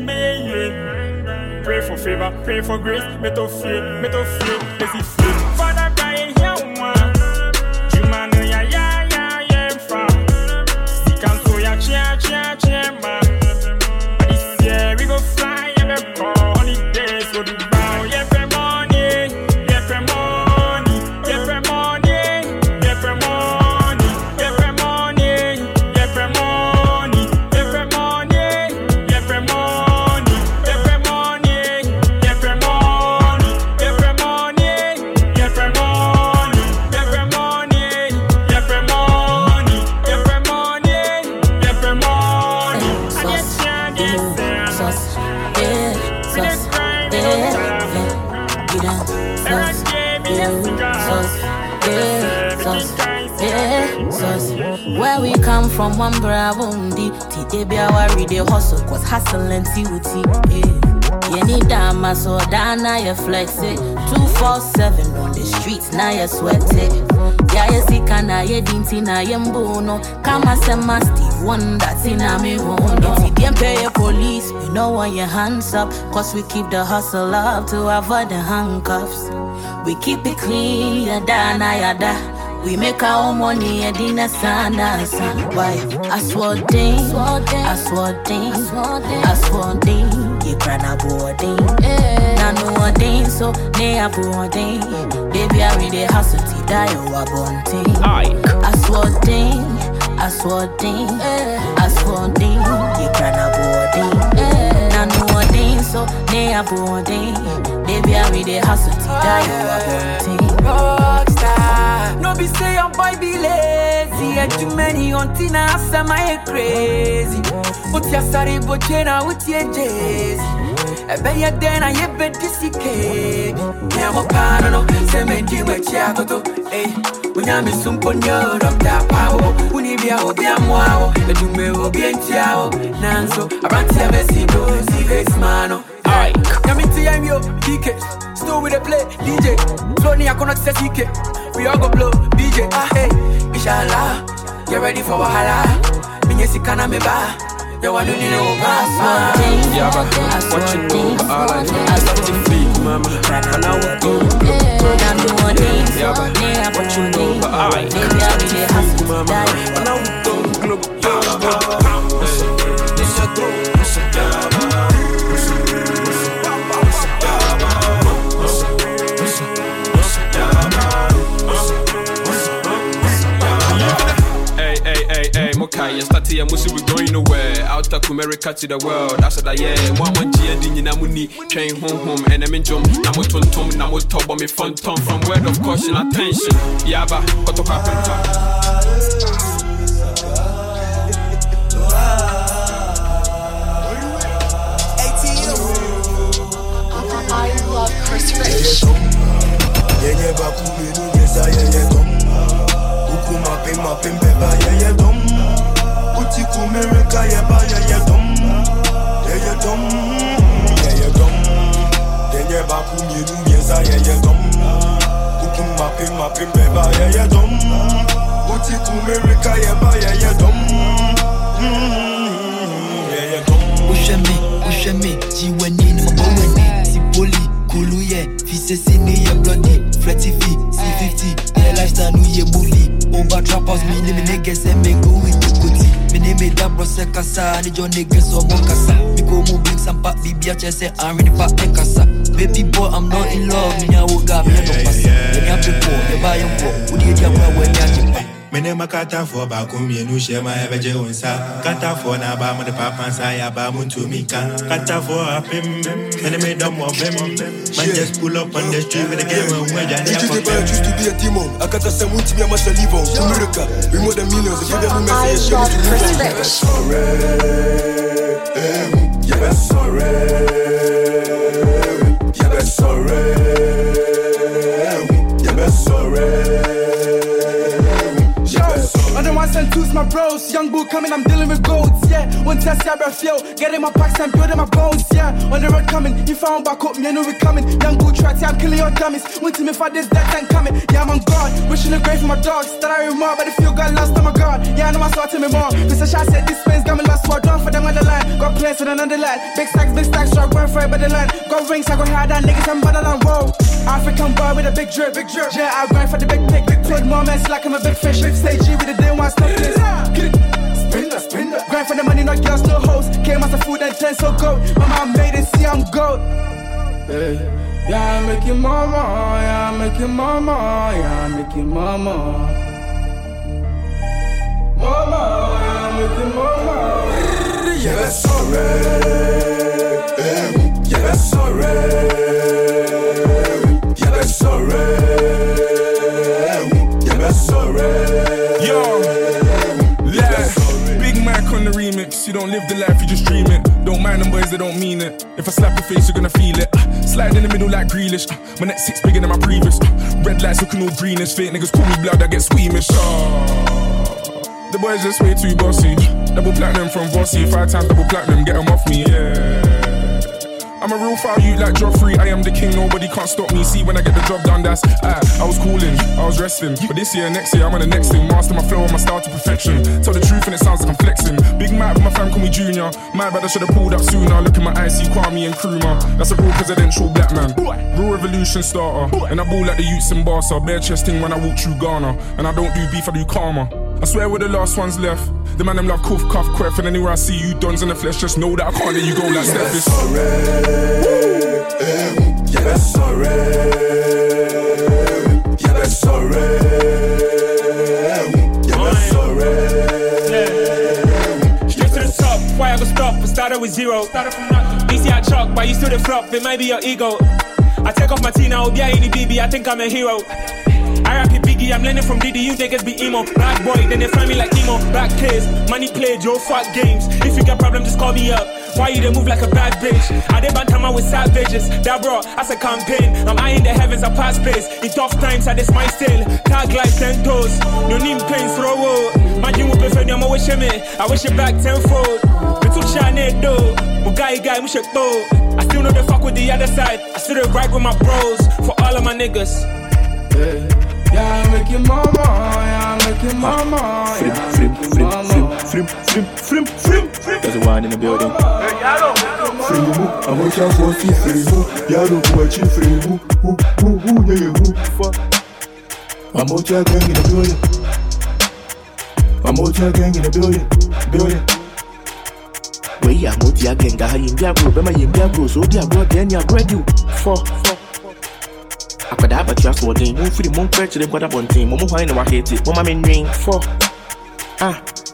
me. Pray for favor, pray for grace. Me to fear, me to fear, me to fear. Father, die here one. You man, ya ya ya ya fa. Stick and so ya chia chia chia ma. But this year we go fly and we go holidays. So the bow, yeah, for money, yeah, for money, yeah, for money, yeah, for money, yeah, for money, yeah, for money, yeah, for money, yeah, for money, yeah, for money, yeah, for money, yeah, for money, yeah, for money, yeah, for money, yeah, for money, yeah, for money, yeah, for money. And yes, yeah, yes, yeah. Sus, yeah, sus, yeah, yeah. Get down, sus, yeah, sus, yeah, sus, yeah, sus. Where we come from, one bravundi. Tite be our everyday hustle, cause hustle and T U T. Yeah, you need dama, so dana, you flex it. two four seven on the streets, now you sweat it. Yeah, you see, kana, you dinty, na yembono. Kama sema Steve Wonder, tina me wono. If you pay your police, we know want your hands up. Cause we keep the hustle up to avoid the handcuffs. We keep it clean, yada, na yada. We make our own money and dinner sana sana. Why? I swore ding, I swore ding, I swore ding. You cry na boarding. Na no ding, so ne a boarding. Baby, I read the hustle to die or a bunting. I swore ding, I swore ding, I swore ding. You cry na boarding. Na no ding, so ne a boarding. Baby, I read the hustle to die or a bunting. Rockstar, no be say your boy be lazy. And too many on Tina, some I crazy. Put your sorry bochena with your jazz. I bet you then I have bet this cake. I'm a parano, send me to my chiago. Hey, when I'm in some ponyo, doctor power. When you be out there, wow, and you may be in Chiao. Nanso, I ran to have a single, see this man. Alright, come into your D K. Still with the play, D J. Slowly, I cannot say C K. We all go blow, B J. Ah, hey, inshallah. Get ready for Wahala. Minyesi kana me ba. You want to know pass. Yeah, but what you know, all I know is that you fake, mama. And I will go. Yeah, but what you know, all I know is that you fake, mama. And I will go. It's a go, it's a go. Hey, hey, hey, T and Musi, we're going nowhere. Out of America to the world. That's what I am. One one G and Dini Namuni. Train home home. And I'm in Jom. Namo Tom Tom. Namo Top on me fun tom. From word of caution, attention. Yaba. Got to happen. I love Chris Rich. Yenye baku minu mesa yenye tom. Uku mapim mapim beba yenye tom. Uti kumereka yeba yenye tom. Yenye tom, yenye tom. Yenye baku minu mesa yenye tom. Uku mapim mapim beba yenye tom. Uti kumereka yeba yenye tom. Yenye tom. Ushemi, ushemi, jiweni ni maboweni. Sipoli, kuluye, fise sini ye bloody. Fretty fee, C fifty, yeah lifestyle nu ye bully. Over trap house, me name niggas and me go with the goodie. Me name it that bro se kasa, ni jo niggas or mo kasa. Me go mo bring some pack, bibi a chese, I'm ready pack and kasa. Baby boy, I'm not in love, me nya woga, me no pasa. Me nya people, me buy your boy, udi dia mwa we nya jipa. Mene makata for ba kumye nu shema ebeje unsa kata for na ba mo de papa sa ya ba muntu mika kata for apim mene me dom of him man just pull up on the street with the game and we ja ya for I used to be a demon akata se muntu mi ama saliva America we more than millions if you don't know me say you be sorry you be sorry you be sorry. I don't want send twos, my bros. Young bull coming, I'm dealing with goats, yeah. One test, yeah, I feel. Getting my packs and building my bones, yeah. On the road coming, you found back up, me, I know we coming. Young bull tracks, yeah, I'm killing your dummies. One to me for this, that ain't coming. Yeah, I'm on guard. Wishing the grave for my dogs. That I remember, but the feel got lost on my guard. Yeah, I know my sword to me more. Cause I shot said this space got me lost, so I drawn for them on the line. Got plans for another line. Big stacks, big stacks, so I run for it by the line. Got rings, I go hard on niggas, I'm better than whoa. African boy with a big drip, big drip. Yeah, I grind for the big pick, big pick. More mess like I'm a big fish. Big stage G with the day one stop this. Spin that, spin that. Grind for the money, no girls, no hoes. Came as a food and ten so gold. My mom made it, see I'm gold. Hey. Yeah, I'm making mama, yeah, I'm making mama, yeah, I'm making mama. Mama, yeah, I'm making mama. Yeah, sorry. Yeah, sorry. Yeah, sorry. Yeah, sorry. Yo. Big Mac on the remix. You don't live the life, you just dream it. Don't mind them boys, they don't mean it. If I slap your face, you're gonna feel it. uh, Slide in the middle like Grealish. uh, My next six bigger than my previous. uh, Red lights looking all greenish. Fake niggas call me blood, I get squeamish. uh, The boys just way too bossy. Double platinum from Bossy. Five times double platinum, get them off me, yeah. I'm a real foul youth like Joffrey. I am the king, nobody can't stop me. See when I get the job done, that's ah, I was cooling, I was resting. But this year, next year, I'm on the next thing. Master my flow and my style to perfection. Tell the truth and it sounds like I'm flexing. Big Mac with my fam call me Junior. My bad, I should've pulled up sooner. Look in my eyes, see Kwame and Nkrumah. That's a real presidential black man. Real revolution starter. And I ball like the youths in Barca. Bare chest thing when I walk through Ghana. And I don't do beef, I do karma. I swear we're the last ones left. The man them love cuff, cuff, queff. And anywhere I see you dons in the flesh, just know that I can't let you go like Steph. It's yeah, sorry. Yeah, sorry. Yeah, sorry. Straight to the top, why I go stop? I started with zero. Started from nothing. Easy I chalk, but you still the flop. It might be your ego. I take off my team now, be any B B. I think I'm a hero. I rap it Biggie, I'm learning from Diddy, you niggas be emo. Bad boy, then they find me like emo. Back players, money play, Joe, fuck games. If you got problem, just call me up. Why you they move like a bad bitch? I did bantama with savages. That bro, that's a campaign. I'm eyeing the heavens, I pass space. In tough times, I this my still. Tag like ten toes. No name pains, throw out. My dream will prefer you, I'm wish me. I wish it back tenfold. Me too shiny though. My guy, guy, me shake though. I still know the fuck with the other side. I still ride with my bros. For all of my niggas. Yeah. Yeah, I'm making mama, yeah, I'm making mama, yeah, I'm making mama. Frim, frim, frim, frim, frim. There's a one in the building. Frimu, I'm a chance for see Frimu. Yaro, who are chief Frimu? Who, who, who, yeah, who? Fuck. I'm out here gang in the building. I'm out here gang in the building. Building. We are out here gang. I am Diablo, but I am Diablo. So Diablo, then you're ready. Four, four. I could have a trust for them. Move for the monk to the brother one team. Momo, I know I hate it. Mama, men ring. Four. Ah.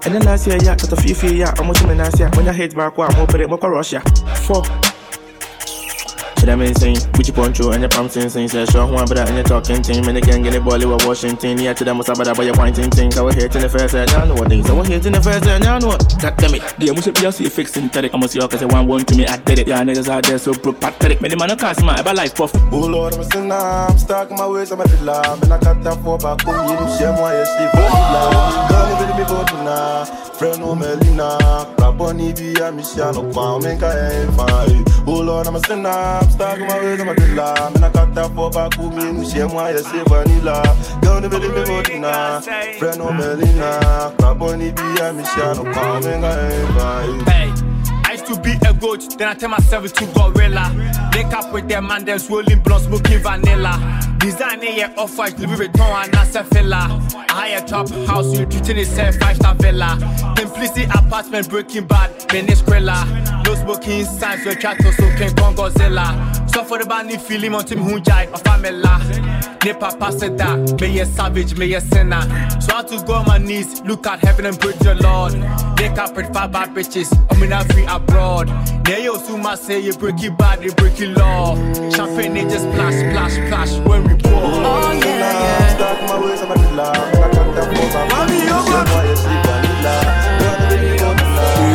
And then last year, yeah, got a few few, yeah, I'm watching last year. When I hate back, I'm open it, more Russia. Four. So that means saying, which you poncho and your palm sing, say, show one, but and you're talking thing, and again, get a ball, you Washington, yeah, to them, was about your pointing thing. I was here in the first, and I know what things. I was here in the first, and I know what. God damn it, the music be also fixing Teddy. I must see you because I want one to me, I did it. Yeah, niggas out there so pathetic. Many man, I can't smile, I like puff. Oh Lord, I'm a sinner, I'm stuck in my ways, I'm at the lab, and I got that for back home, you know, share my sleep for the lab. Don't even be voting now, friend, no Melina, Raboni, be a mission, no pound, make I ain't fine. Oh Lord, I'm a sinner, I'm stuck in my ways, I'm at the lab, and I got that for back home, you know, share my sleep for the lab. Don't even be voting now, friend, no Melina, Raboni, be a mission, no pound, make I ain't fine. Hey. I used to be a goat, then I tell myself to gorilla. Link up with them and then rolling blonde, smoking vanilla. Designing your off-white, Louis Vuitton and Nasa Fella. A higher top house, you treating itself five-star villa. Simplicity apartment, Breaking Bad, Venezuela. No smoking signs, so try to soak in Godzilla. So for the band, feeling on Tim Hunjai or Famela. Nepa pass it that, may a savage, may a sinner. So I have to go on my knees, look at heaven and pray to the Lord. They can't pray for bad bitches, I'm in a free abroad. They also must say you break it bad, you break it law. Champagne, they just splash, splash, splash when we pour. Oh yeah, yeah. Stuck my ways, I'm at the lab. I got that for my mommy, you share my sleep on the lab. Don't really go to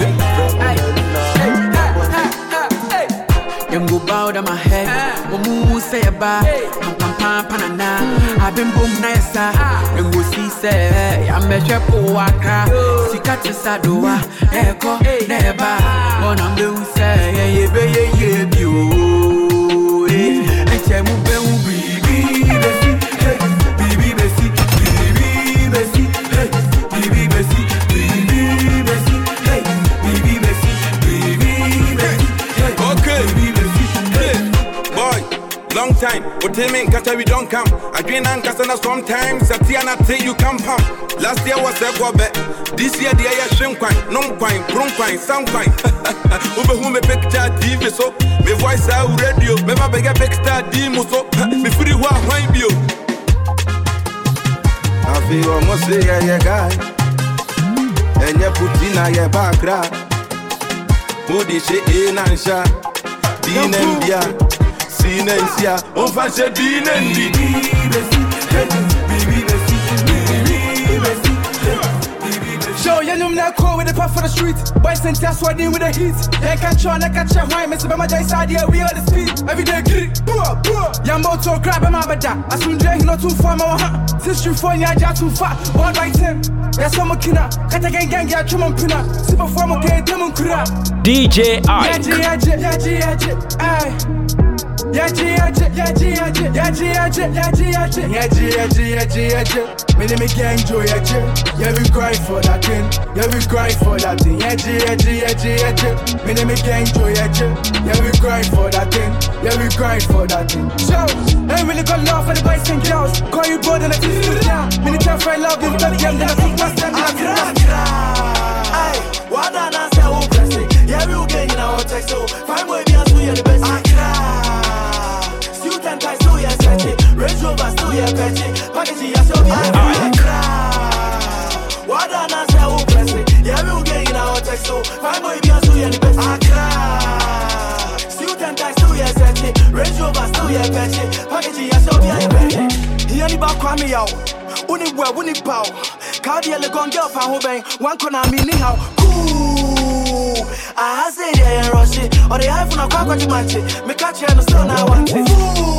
lab. Them go bow down my head, one move say a bar, pam pam pam na. I've been boom nice, them go see say I'm a chef for waka. Sikati sadoa, eko neba. On I'm the say ye be ye ye be oh. And che mu be mu bibi besi, bibi besi, bibi besi, bibi besi, bibi besi, bibi besi, bibi besi. Okay. Long time, but tell me, Kata, we don't come. I drink and Kasana sometimes, Satiana tell you come pump. Last year was a go back. This year, the air shrimp quine, non quine, bron quine, sound quine. Over whom a picture, T V so. Me voice out radio, me ma beg a picture, Dimo so. Me free one wine bio. I feel almost say, yeah, guy. And you put in a your background. Body shit in and shot. Dean and Bia. Sinencia, on face Dean and Show you know not cool with the puff for the street. Boys and that's why they with the heat. They can't try, they can't try. Why, Mister Bama Jai side here, we all the speed. Every day, get it, bro, bro. Yambo to grab him out of that. I soon drink not too far, my ha. Since you phone, ya just too far. One right him. That's what I'm kina. Kata gang gang, ya chum on pina. Super form, okay, demon kura. D J Ike. Yeah, yeah, yeah, yeah, yeah, aye. Yeah, yeah, yeah, yeah, yeah, yeah, yeah, yeah, yeah, yeah, yeah, yeah, yeah, yeah, yeah. Me name is Gang Joe, yeah, yeah, we grind for that thing, yeah, we grind for that thing, yeah, yeah, yeah, yeah, yeah. Me name is Gang Joe, yeah, yeah, we grind for that thing, yeah, we grind for that thing. So, ain't really got love for the boys and girls. Call you brother, let you sit down. Me need to find love, give them them, then I think my stand, I cry, cry. What I not say, I won't press it. Yeah, we will get in our text, so find way beyond to you the best. I cry. I still yeah stretch it, Range Rover still yeah patch it, packaging yeah show me I cry. What I not say I won't press it, yeah we will get in our text so five boy be still yeah the best. I cry. Still ten times still yeah stretch it, Range Rover still yeah patch it, packaging yeah show me I patch it. He only back kwame out, uni boy uni pow, cardi le gon girl fan ho bang, one corner me ni how. I say yeah rush it, or the iPhone I quack to match it, me catch you and still now want it.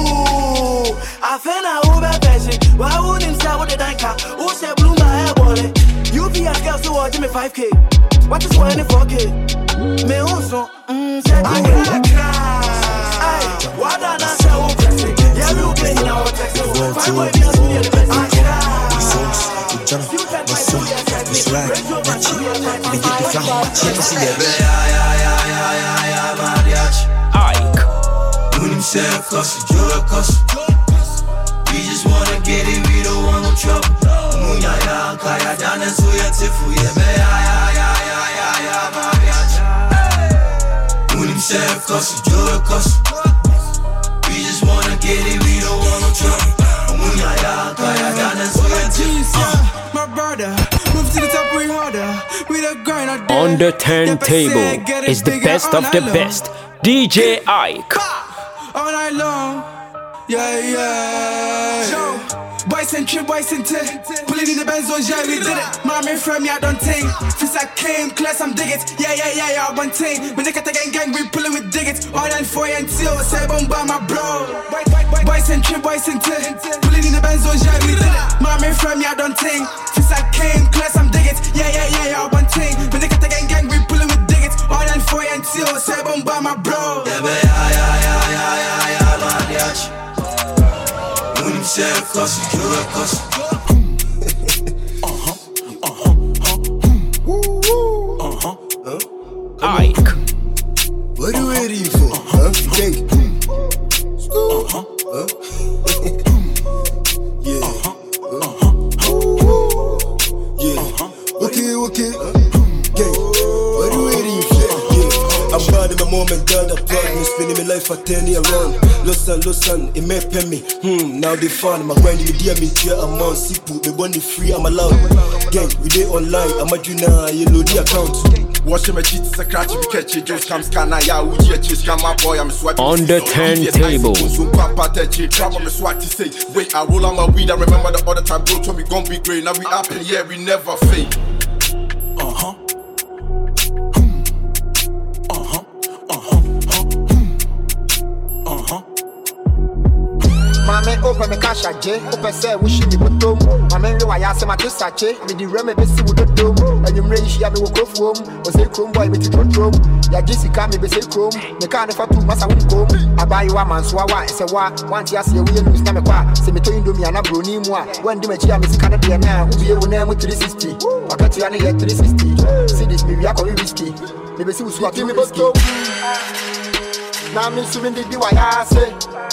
I feel now over patient. Why wouldn't say what the danker? Who say blue my hair wallet? U P S girls who watch me five K. What is one in four K? Me also, mmm, say I cry, cry. Aye, what I not say who press it? Yeah, we will get in our text. Five boy be a student, the best. I cry. The songs, the jump, the song, the swag, the cheap. They get the flower, check to see it. Ike. When himself cost you a cost. We just wanna get it, we don't want no trouble. Munya ya kaya dana suya tifu ye me ya ya ya ya ya ya mariachi. When himself cost you a cost. We just wanna get it, we don't want no trouble. Munya ya kaya dana suya tifu. My brother, move to the top way harder. On the turntable is the best of the best. D J Ike. All night long. Yeah, yeah. Yo, boys and trip, boys and tip. Pulling in the Benzos, yeah, we did it. Mommy from me, I don't think. Since I came, class, I'm dig it. Yeah, yeah, yeah, yeah, one thing. When they get the gang, gang, we pulling with dig it. All that four and two, say, boom, by my bro. Boys and trip, boys and tip. Pulling in the Benzos, yeah, we did it. Mommy from me, I don't think. Since I came, class, I'm dig it. Yeah, yeah, yeah, yeah, one thing. When they get the gang, gang, we pulling with dig it. All that four and two, say, boom, by my bro. Yeah, yeah, yeah, yeah, yeah, yeah, man, yeah. When you say cause you kill a cause. Uh-huh, uh-huh, uh-huh, uh-huh. Ike. What are you waiting for? Huh? Think. Uh-huh. Uh. Yeah. Uh-huh. Uh-huh. Yeah. Okay, okay. Gang. What are you waiting for? I'm bad in my moment, God applaud me. Spending my life for ten years around. Listen, listen, it may pay me. Hmm, now they found my grind in the D M in here. I'm on Sipu, me money free, I'm allowed. Gang, we dey online, I'm a junior, you load the account. Watch my cheats, a crash, we catch it, just come scan, I would you cheese, come my boy, I'm swiping. On the turntable. So, Papa, touch it, trouble me swat to say. Wait, I roll on my weed, I remember the other time, bro, told me, gon' be great. Now we up in here, we never fake. Uh huh. Mame open me cash aje, open say wish me bottom. Mame we why say my to sache, me di reme be si with the dome. And you mre shi me wo krofom, o say krom boy me ti trotrom. Ya jisika me be say krom, me ka ne fa tu masa won kom. Abayi wa man so wa e say wa, want ya say we lose na me kwa. Say me to indomie ana bro ni mu a, when di me chi me sika na de na, wo be wo na mu three sixty. Wakati ya ne ye three sixty. See this me we akọ risky. Me be si wo so give me bottom. Na me so ndi di wa ya say.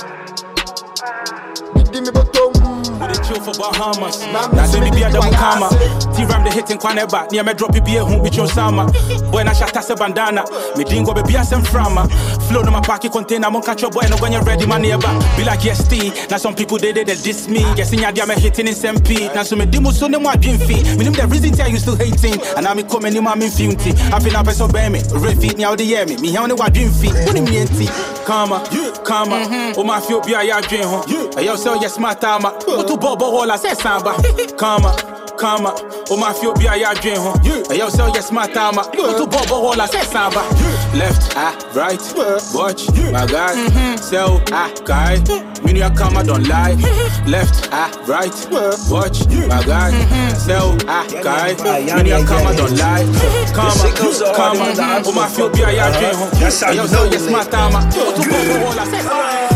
We dey chill for Bahamas. Now say me be a double karma. T-Ram the hitting kwane back. Near me drop it be a home with your sama. Boy na shata se bandana. Me dingo be a sem frama. Flow no my pocket container. Mon catch your boy no when you ready my neighbor. Be like yes T. Now some people they they, they diss me. Yes in ya dia me hitting in S M P. Now so me dimo so no more dream fee. Me name the reason tell you still hating. And now me come any man me funty. I feel up so bear me. Refit me out the year me. Me only one dream fee. What me enti? Karma, karma. Oh my feel be a ya dream ho. Yo so yes my time. But to bobo hola say samba. Karma, karma. Oh my feel be a ya dream ho. Yo so yes my time. But to bobo hola say samba. Left, ah, right, watch, my guy. Sell, ah, guy. When you come, I don't lie. Left, ah, right, watch, my guy. Sell, ah, guy. When you come, I don't lie. Karma, karma. Oh my feel be a ya dream ho. Yo so yes my time. But to bobo hola say samba.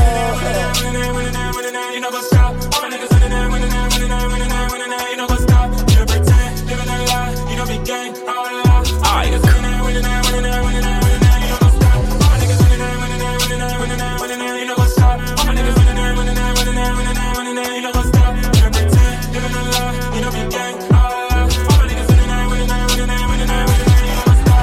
You never stop. All my niggas running there, running there, running there, running there, running there. You never stop. You pretend, living a lie. You know big gang, all a lie. All my niggas running there, running there, running there, running there, running there. You never stop. All my niggas running there, running there, running there, running there, running there. You never stop. All my niggas running there, running there, running there, running there, running there. You never stop. You pretend, living a lie. You know big gang, all a lie. All my niggas running there, running there, running there, running there, running there. You never stop.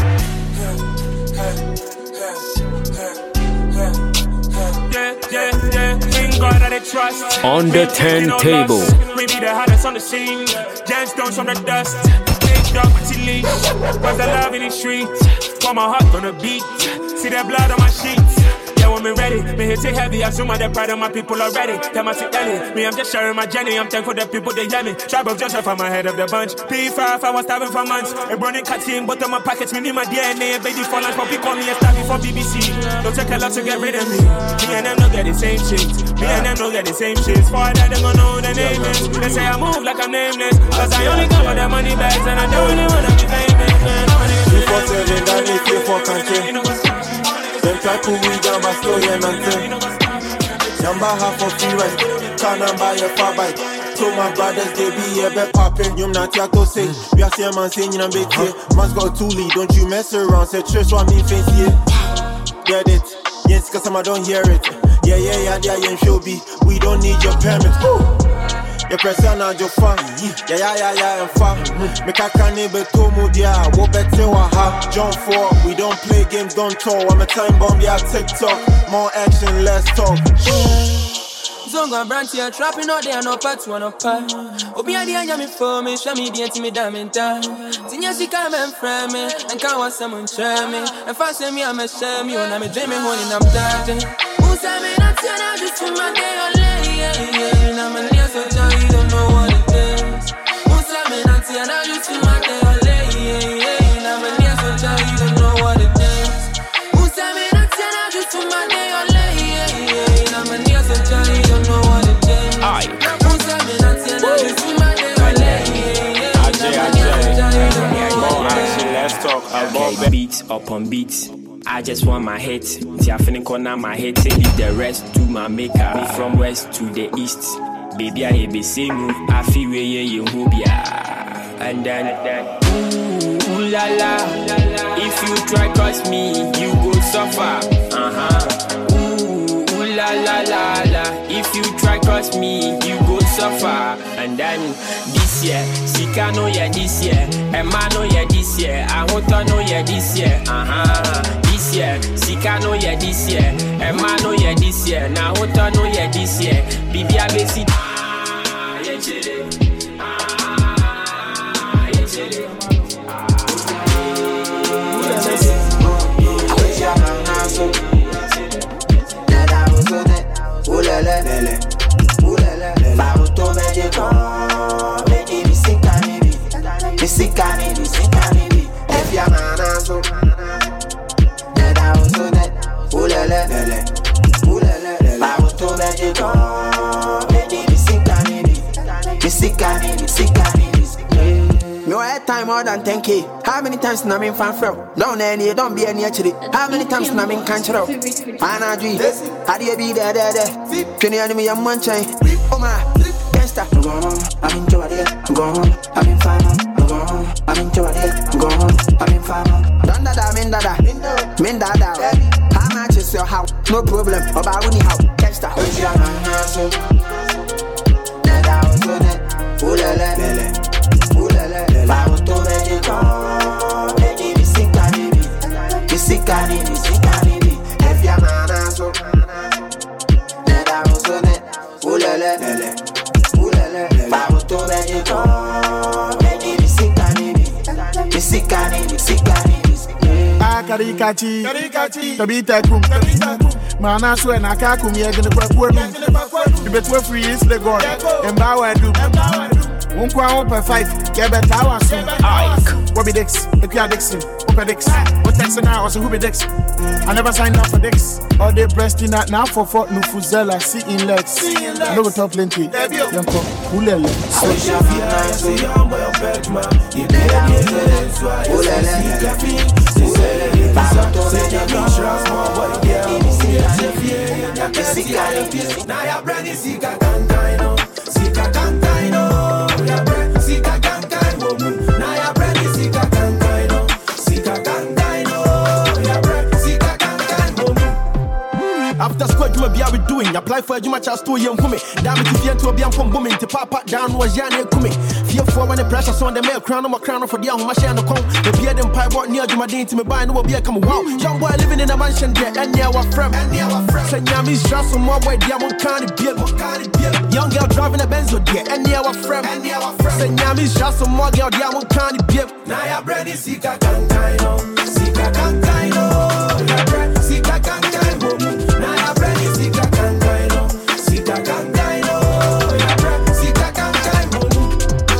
Yeah, yeah, yeah. God that I trust. On the turntable. We be the hottest on the scene. Gemstones from the dust. Big dog with leash. Was the love in the streets. Pour my heart on the beat. See the blood on my sheets. Yeah, when me ready, me hit it heavy. I assume I'm the pride of my people already. Tell my sick Ellie, me I'm just sharing my journey. I'm thankful the people they hear me. Tribe of Joshua from my head of the bunch. P five, I was starving for months. A burning cat in bottom of my pockets. Me need my D N A. Baby for lunch, people call me a star before B B C. Don't take a lot to get rid of me. Me and them don't get the same shit. Me and them don't get the same shit. For that, they gon' know the name is. They say I move like I'm nameless. Cause I only come for the money bags and I don't really wanna be famous. Before seven, that they pay for country. Them try to weed down my story and nothing. Number half of free rent, can number your far bike. So my brothers, they be a bit poppin'. You not here to say, we are saying man saying you know big here. Man's got two lead, don't you mess around. Say church what me face here. Get it? Yes, cause I don't hear it. Yeah, yeah, yeah, yeah, yeah, show be. We don't need your permit. Your person and your fan. Yeah, yeah, yeah, yeah, and far. Make a cannibal to Mudia. What better wa ha? John four. We don't play games, don't talk. I'm a time bomb, yeah, TikTok. More action, less talk. Zonga branch here, trapping out there, no part one up. Obi adi anya me for me, show me the intimidamenta. Tinya she come and frame me, and can't want someone try me. And fast me, I'm a shame you, and I'm a dreaming holding up that. Who say me not turn out just to my day or lay, yeah, yeah. And I'm a near so you don't know what it is. Who say me not turn out just to my day or lay, yeah, yeah. And I'm a near so you don't know what it is. Who say me not turn out just to my day or lay, yeah, yeah. And I'm a near so you don't know what it is. Aye. Who say me not turn out just to my day or lay, yeah, yeah. Ajay, Ajay. More action, let's talk about beats upon beats. I just want my hit. See, I finna corner my hit. Leave the rest to my maker. Me from west to the east. Baby, I be same move. I feel where you hobia. And then, ooh, ooh la la. If you try cross me, you go suffer. Uh huh. Ooh, ooh la la la la. If you try cross me, you go suffer. And then this year, Sika no yeah this year. Emma no yeah this year. Ahota no yeah this year. Uh huh. This year, Sika no yeah this year. Emma no yeah this year. Now Ahota no yeah this year. Bibi a basic. Ah, yeah chile. Ah, yeah chile. Oulele, oulele, va retomber du camp. Baby, mi sika nibi, mi sika nibi, sika nibi. If ya manazo, neda ozone. Oulele, oulele, va retomber du camp. Baby, mi sika nibi, mi sika nibi, sika nibi. Me want time more than ten K. How many times na me fan from? Don't any, don't be any actually. How many times na me can't show? Ana dream. How do you be there, there, there? Can you enemy a manchain? Oh my, gangsta. I'm gone, I'm in Jordan. I'm gone, I'm in Fama. I'm gone, I'm in Jordan. I'm gone, I'm in Fama. Don't dada, min dada, min dada. How much is your house? No problem. About when you have gangsta. Where's your man now? Neda ozone. Oulele. Va retomber du camp. Baby, mi sika nibi, mi sika nibi, sika nibi. If ya manazo, neda ozone. Oulele, oulele, va retomber du camp. Baby, mi sika nibi, mi sika nibi, sika nibi. Ah, karikachi, karikachi, tabita kum, tabita kum. Mana swe na kakum ye gene kwa kwemi. Ibetwe free is the god. Embawa do, embawa do. Unkwa open five, get better hours soon. Ike, what be Dix? If you are Dixon, open Dix. What Texan now? Also, who be Dix? I never signed up for Dix. All day breast in that now for Fort Nufuzela, see in legs. I know we talk plenty. Yanko, Ulele. So, she feel nice, so young boy, a bad man. You pay a little, so I see caffeine. She said, if it's up to say, you're not sure, small boy, yeah. You see, you're feeling, now you're branding, see, I can't die, no. See, I can't die, no. Sika kankai woman, na ya brandi sika kankai no, sika kankai no, ya brandi sika kankai woman. After school, you may be out doing. Apply for a Juma Chas to young woman. Damn it, if you to be from woman, to papa down was Yanni Kumi. Fear for when the pressure on the male crown of my crown for the young machine to come. The beard and pie bought near Juma Dean to me buy no be a come wow. Young boy living in a mansion there, and near our friend, and near our friend. Say, Yami's just some more boy, Diamond County Bill, young girl driving a Benzo there, and near our friend, and near our friend. Say, Yami's just some more girl, Diamond County Bill. Now ya brandi sika kankai no, sika kankai no, ya brandi sika kankai woman. Now ya brandi sika kankai no, sika kankai no, ya brandi sika kankai woman.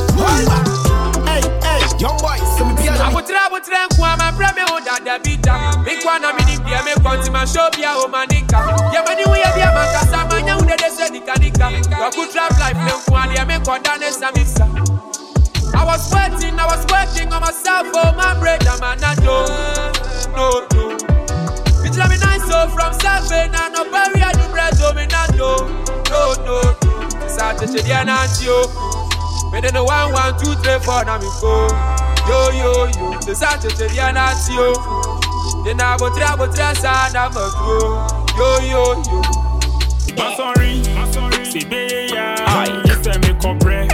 Hey, hey, young boy, so me piano. Abutra abutra kwa ma brame o da da bita. Me kwa na mini bia me konti ma show bia o manika. Ya mani we bia makasa manya unde de se dikanika. Kwa ku trap life me kwa dia me kwa dane samisa. I was waiting, I was working on myself, oh my brother, man, I know, no, no. It's like me nice, so from seven, and no barrier, the bread, oh, me not know, no, no, no. Saturday, the Anantio, me then the one, one, two, three, four, now me go, yo, yo, yo. The Saturday, the Anantio, then I go try, go try, side, I'm a go, yo, yo, yo. I'm sorry, I'm sorry, c'est bien, c'est me comprendre.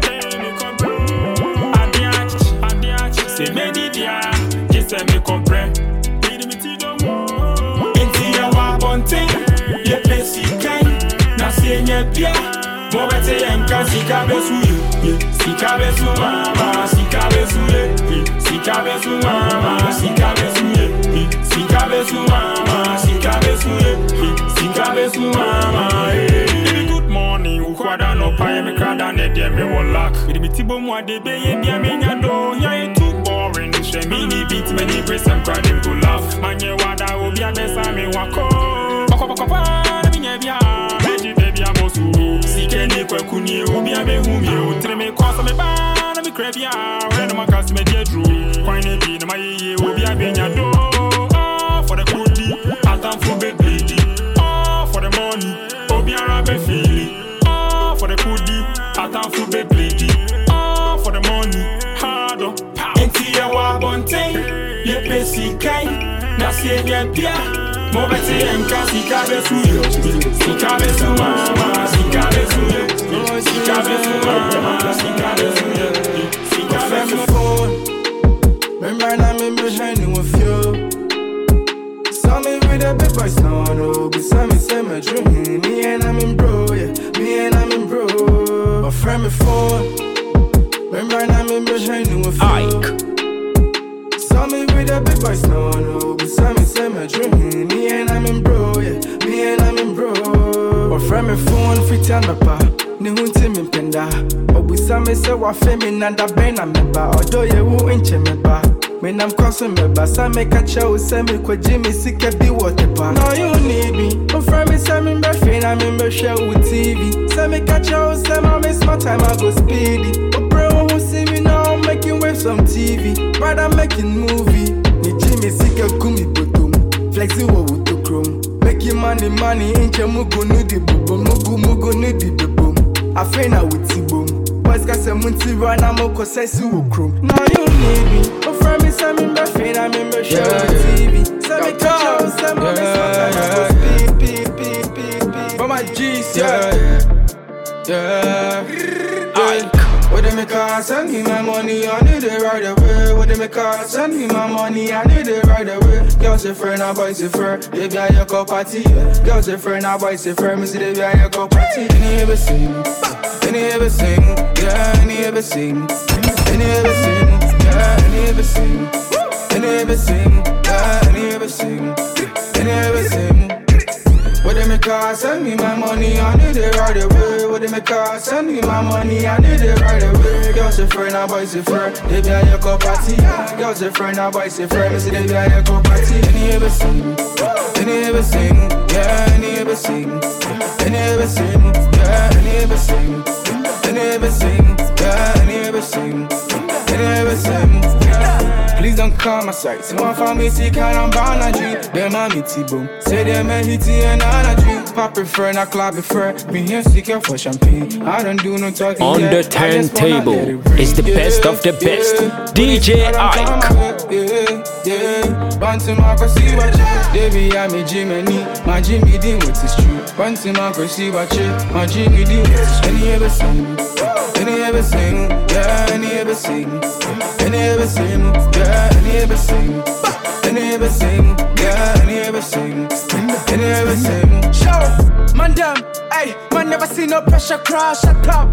C'est médidia, qui sait me comprendre. Inti ya wabonte, ye pesi kai. Na sienye pia. Mo bete yenka sika besu ye. Sika besu mama, sika besu ye. Sika besu mama, sika besu ye. Sika besu mama, sika besu ye. Sika besu mama. Good morning, ukwada no pa me krada ne de me wolak. With me tibo mo de be ye bia me nyado. Ya too boring. She mini beat many brace and crowd them go laugh. Manye wada obi abesa me wako. Bako bako pa na minye bia. Beji baby amosu. Sike ni kwe kuni obi abe humi o. Tre me kwa so me ba na me krebia. When my cast me dey drew. Kwai ne bi na my ye obi abe nyado. Ah for the goodie, atam for big lady. Ah for the money, obi arabe feeling. Ah for the goodie, atam for big lady. Ah for the money, hard on. Enti wa bonte, ye pesi kai, na se ye pia. Mo bete enka sika besu yo, sika besu mama, sika besu yo, sika besu mama, sika besu yo, sika besu phone. Remember now me behind with you. Saw me with the big boys now I know, but saw me say my dream. Me and I'm in bro, yeah, me and I'm in bro. My friend me phone. Remember now me behind with you. Ike. Saw me with the big boys now I know, but saw me say my dream. Me and I'm in bro, yeah, me and I'm in bro. My friend me phone fit and my pa. Ni hunti mi penda. Obusa me se wa fe mi nanda bena me ba. Odo ye wu inche me ba. Me nam kwaso me ba. Sa me kacha u se me kwa jimi sike bi wote pa. Now you need me. My friend me se me mbe fe na me mbe share with T V. Se me kacha u se ma me smart time I go speedy. Opre wo wu see me now I'm making waves on T V. Brother making movie. Ni jimi sike kumi botom. Flexi wo wu to chrome. Making money money inche mugu nudi bubo. Mugu mugu nudi bubo. I feel now with T-Boom. Boys got some munti run, I'm a cosess you chrome. Now you need me. Oh, friend me, send me my friend, I'm in my show T V. Send me catch out, send me my speed, beep, beep, beep, beep. But my G's, yeah, yeah, yeah. What they make her send me my money, I need it right away. What they make her send me my money, I need it right away. Girls a friend, I boys a friend, they be at your cup party. Girls a friend, I boys a friend, me see they be at your cup party. Any ever sing, any ever sing, yeah, any ever sing, any ever sing, yeah, any ever sing, any ever sing, yeah, any ever sing, any ever sing. What they make her send me my money, I need it right away. What they make her send me my money, I need it right away. Girls a friend, I boys a friend, they be at your cup party. Girls a friend, I boys a friend, me see they be at your cup party. Any ever sing, any ever sing, yeah, any ever sing, any ever sing, yeah, any ever sing, any ever sing, yeah, any ever sing, any ever sing, yeah. Please don't call my side. See one for me, see can I'm bound a dream. Them a me T-boom. Say them a hitty and on a dream. Pop prefer, not club prefer. Me here seek for champagne. I don't do no talking. On the turntable is the best of the best. D J Ike. Yeah, yeah. Bounce my see what you. Baby, I'm a Jimmy. My Jimmy Dean with his true. Bounce my see what you. My Jimmy Dean with his true. Any ever sing? Any ever sing? Yeah, any ever sing? Any ever sing? Yeah, any ever sing? Any ever sing? Yeah, any ever sing? Any ever sing? Show, man, damn, hey, man, never see no pressure crash, shut up.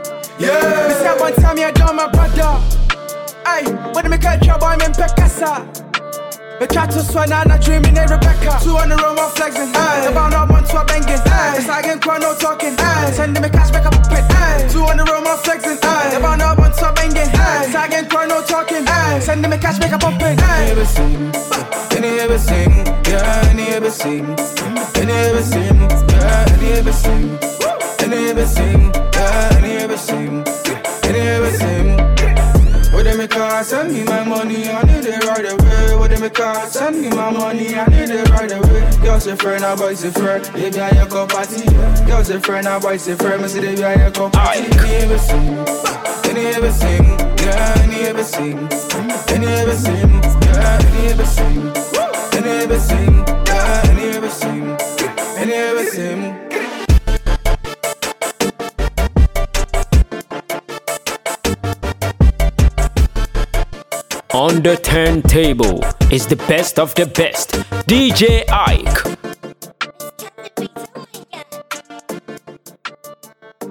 Yeah, me say one time, I done my brother. Hey, when me catch trouble, I'm in Pekasa. Me try to swear, I'm not dreaming, hey, Rebecca. Two on the road, one flexing. Hey, about up one, two, I banging. Hey, it's like in crowd, no talking. Hey, sending me cash back up a pit. Hey, two on the road, one flexing. Hey, about up one, two, I banging. Hey, it's like in crowd, no talking. Hey, sending me cash back up a pit. Any ever sing? Any ever sing? Yeah, any ever sing? Any ever sing? Yeah, any ever sing? Any ever sing? Yeah, any ever sing? Any ever sing? What they make her send me my money, I need it right away. What they make her send me my money, I need it right away. Girls a friend, I boys a friend, they be at your cup party. Girls a friend, I boys a friend, me see they be at your cup party. Any ever sing? Any ever sing? Yeah, any ever sing? Any ever sing? Yeah, any ever sing? Any ever sing? Yeah, any ever sing? Any ever sing? On the turntable is the best of the best. D J Ike.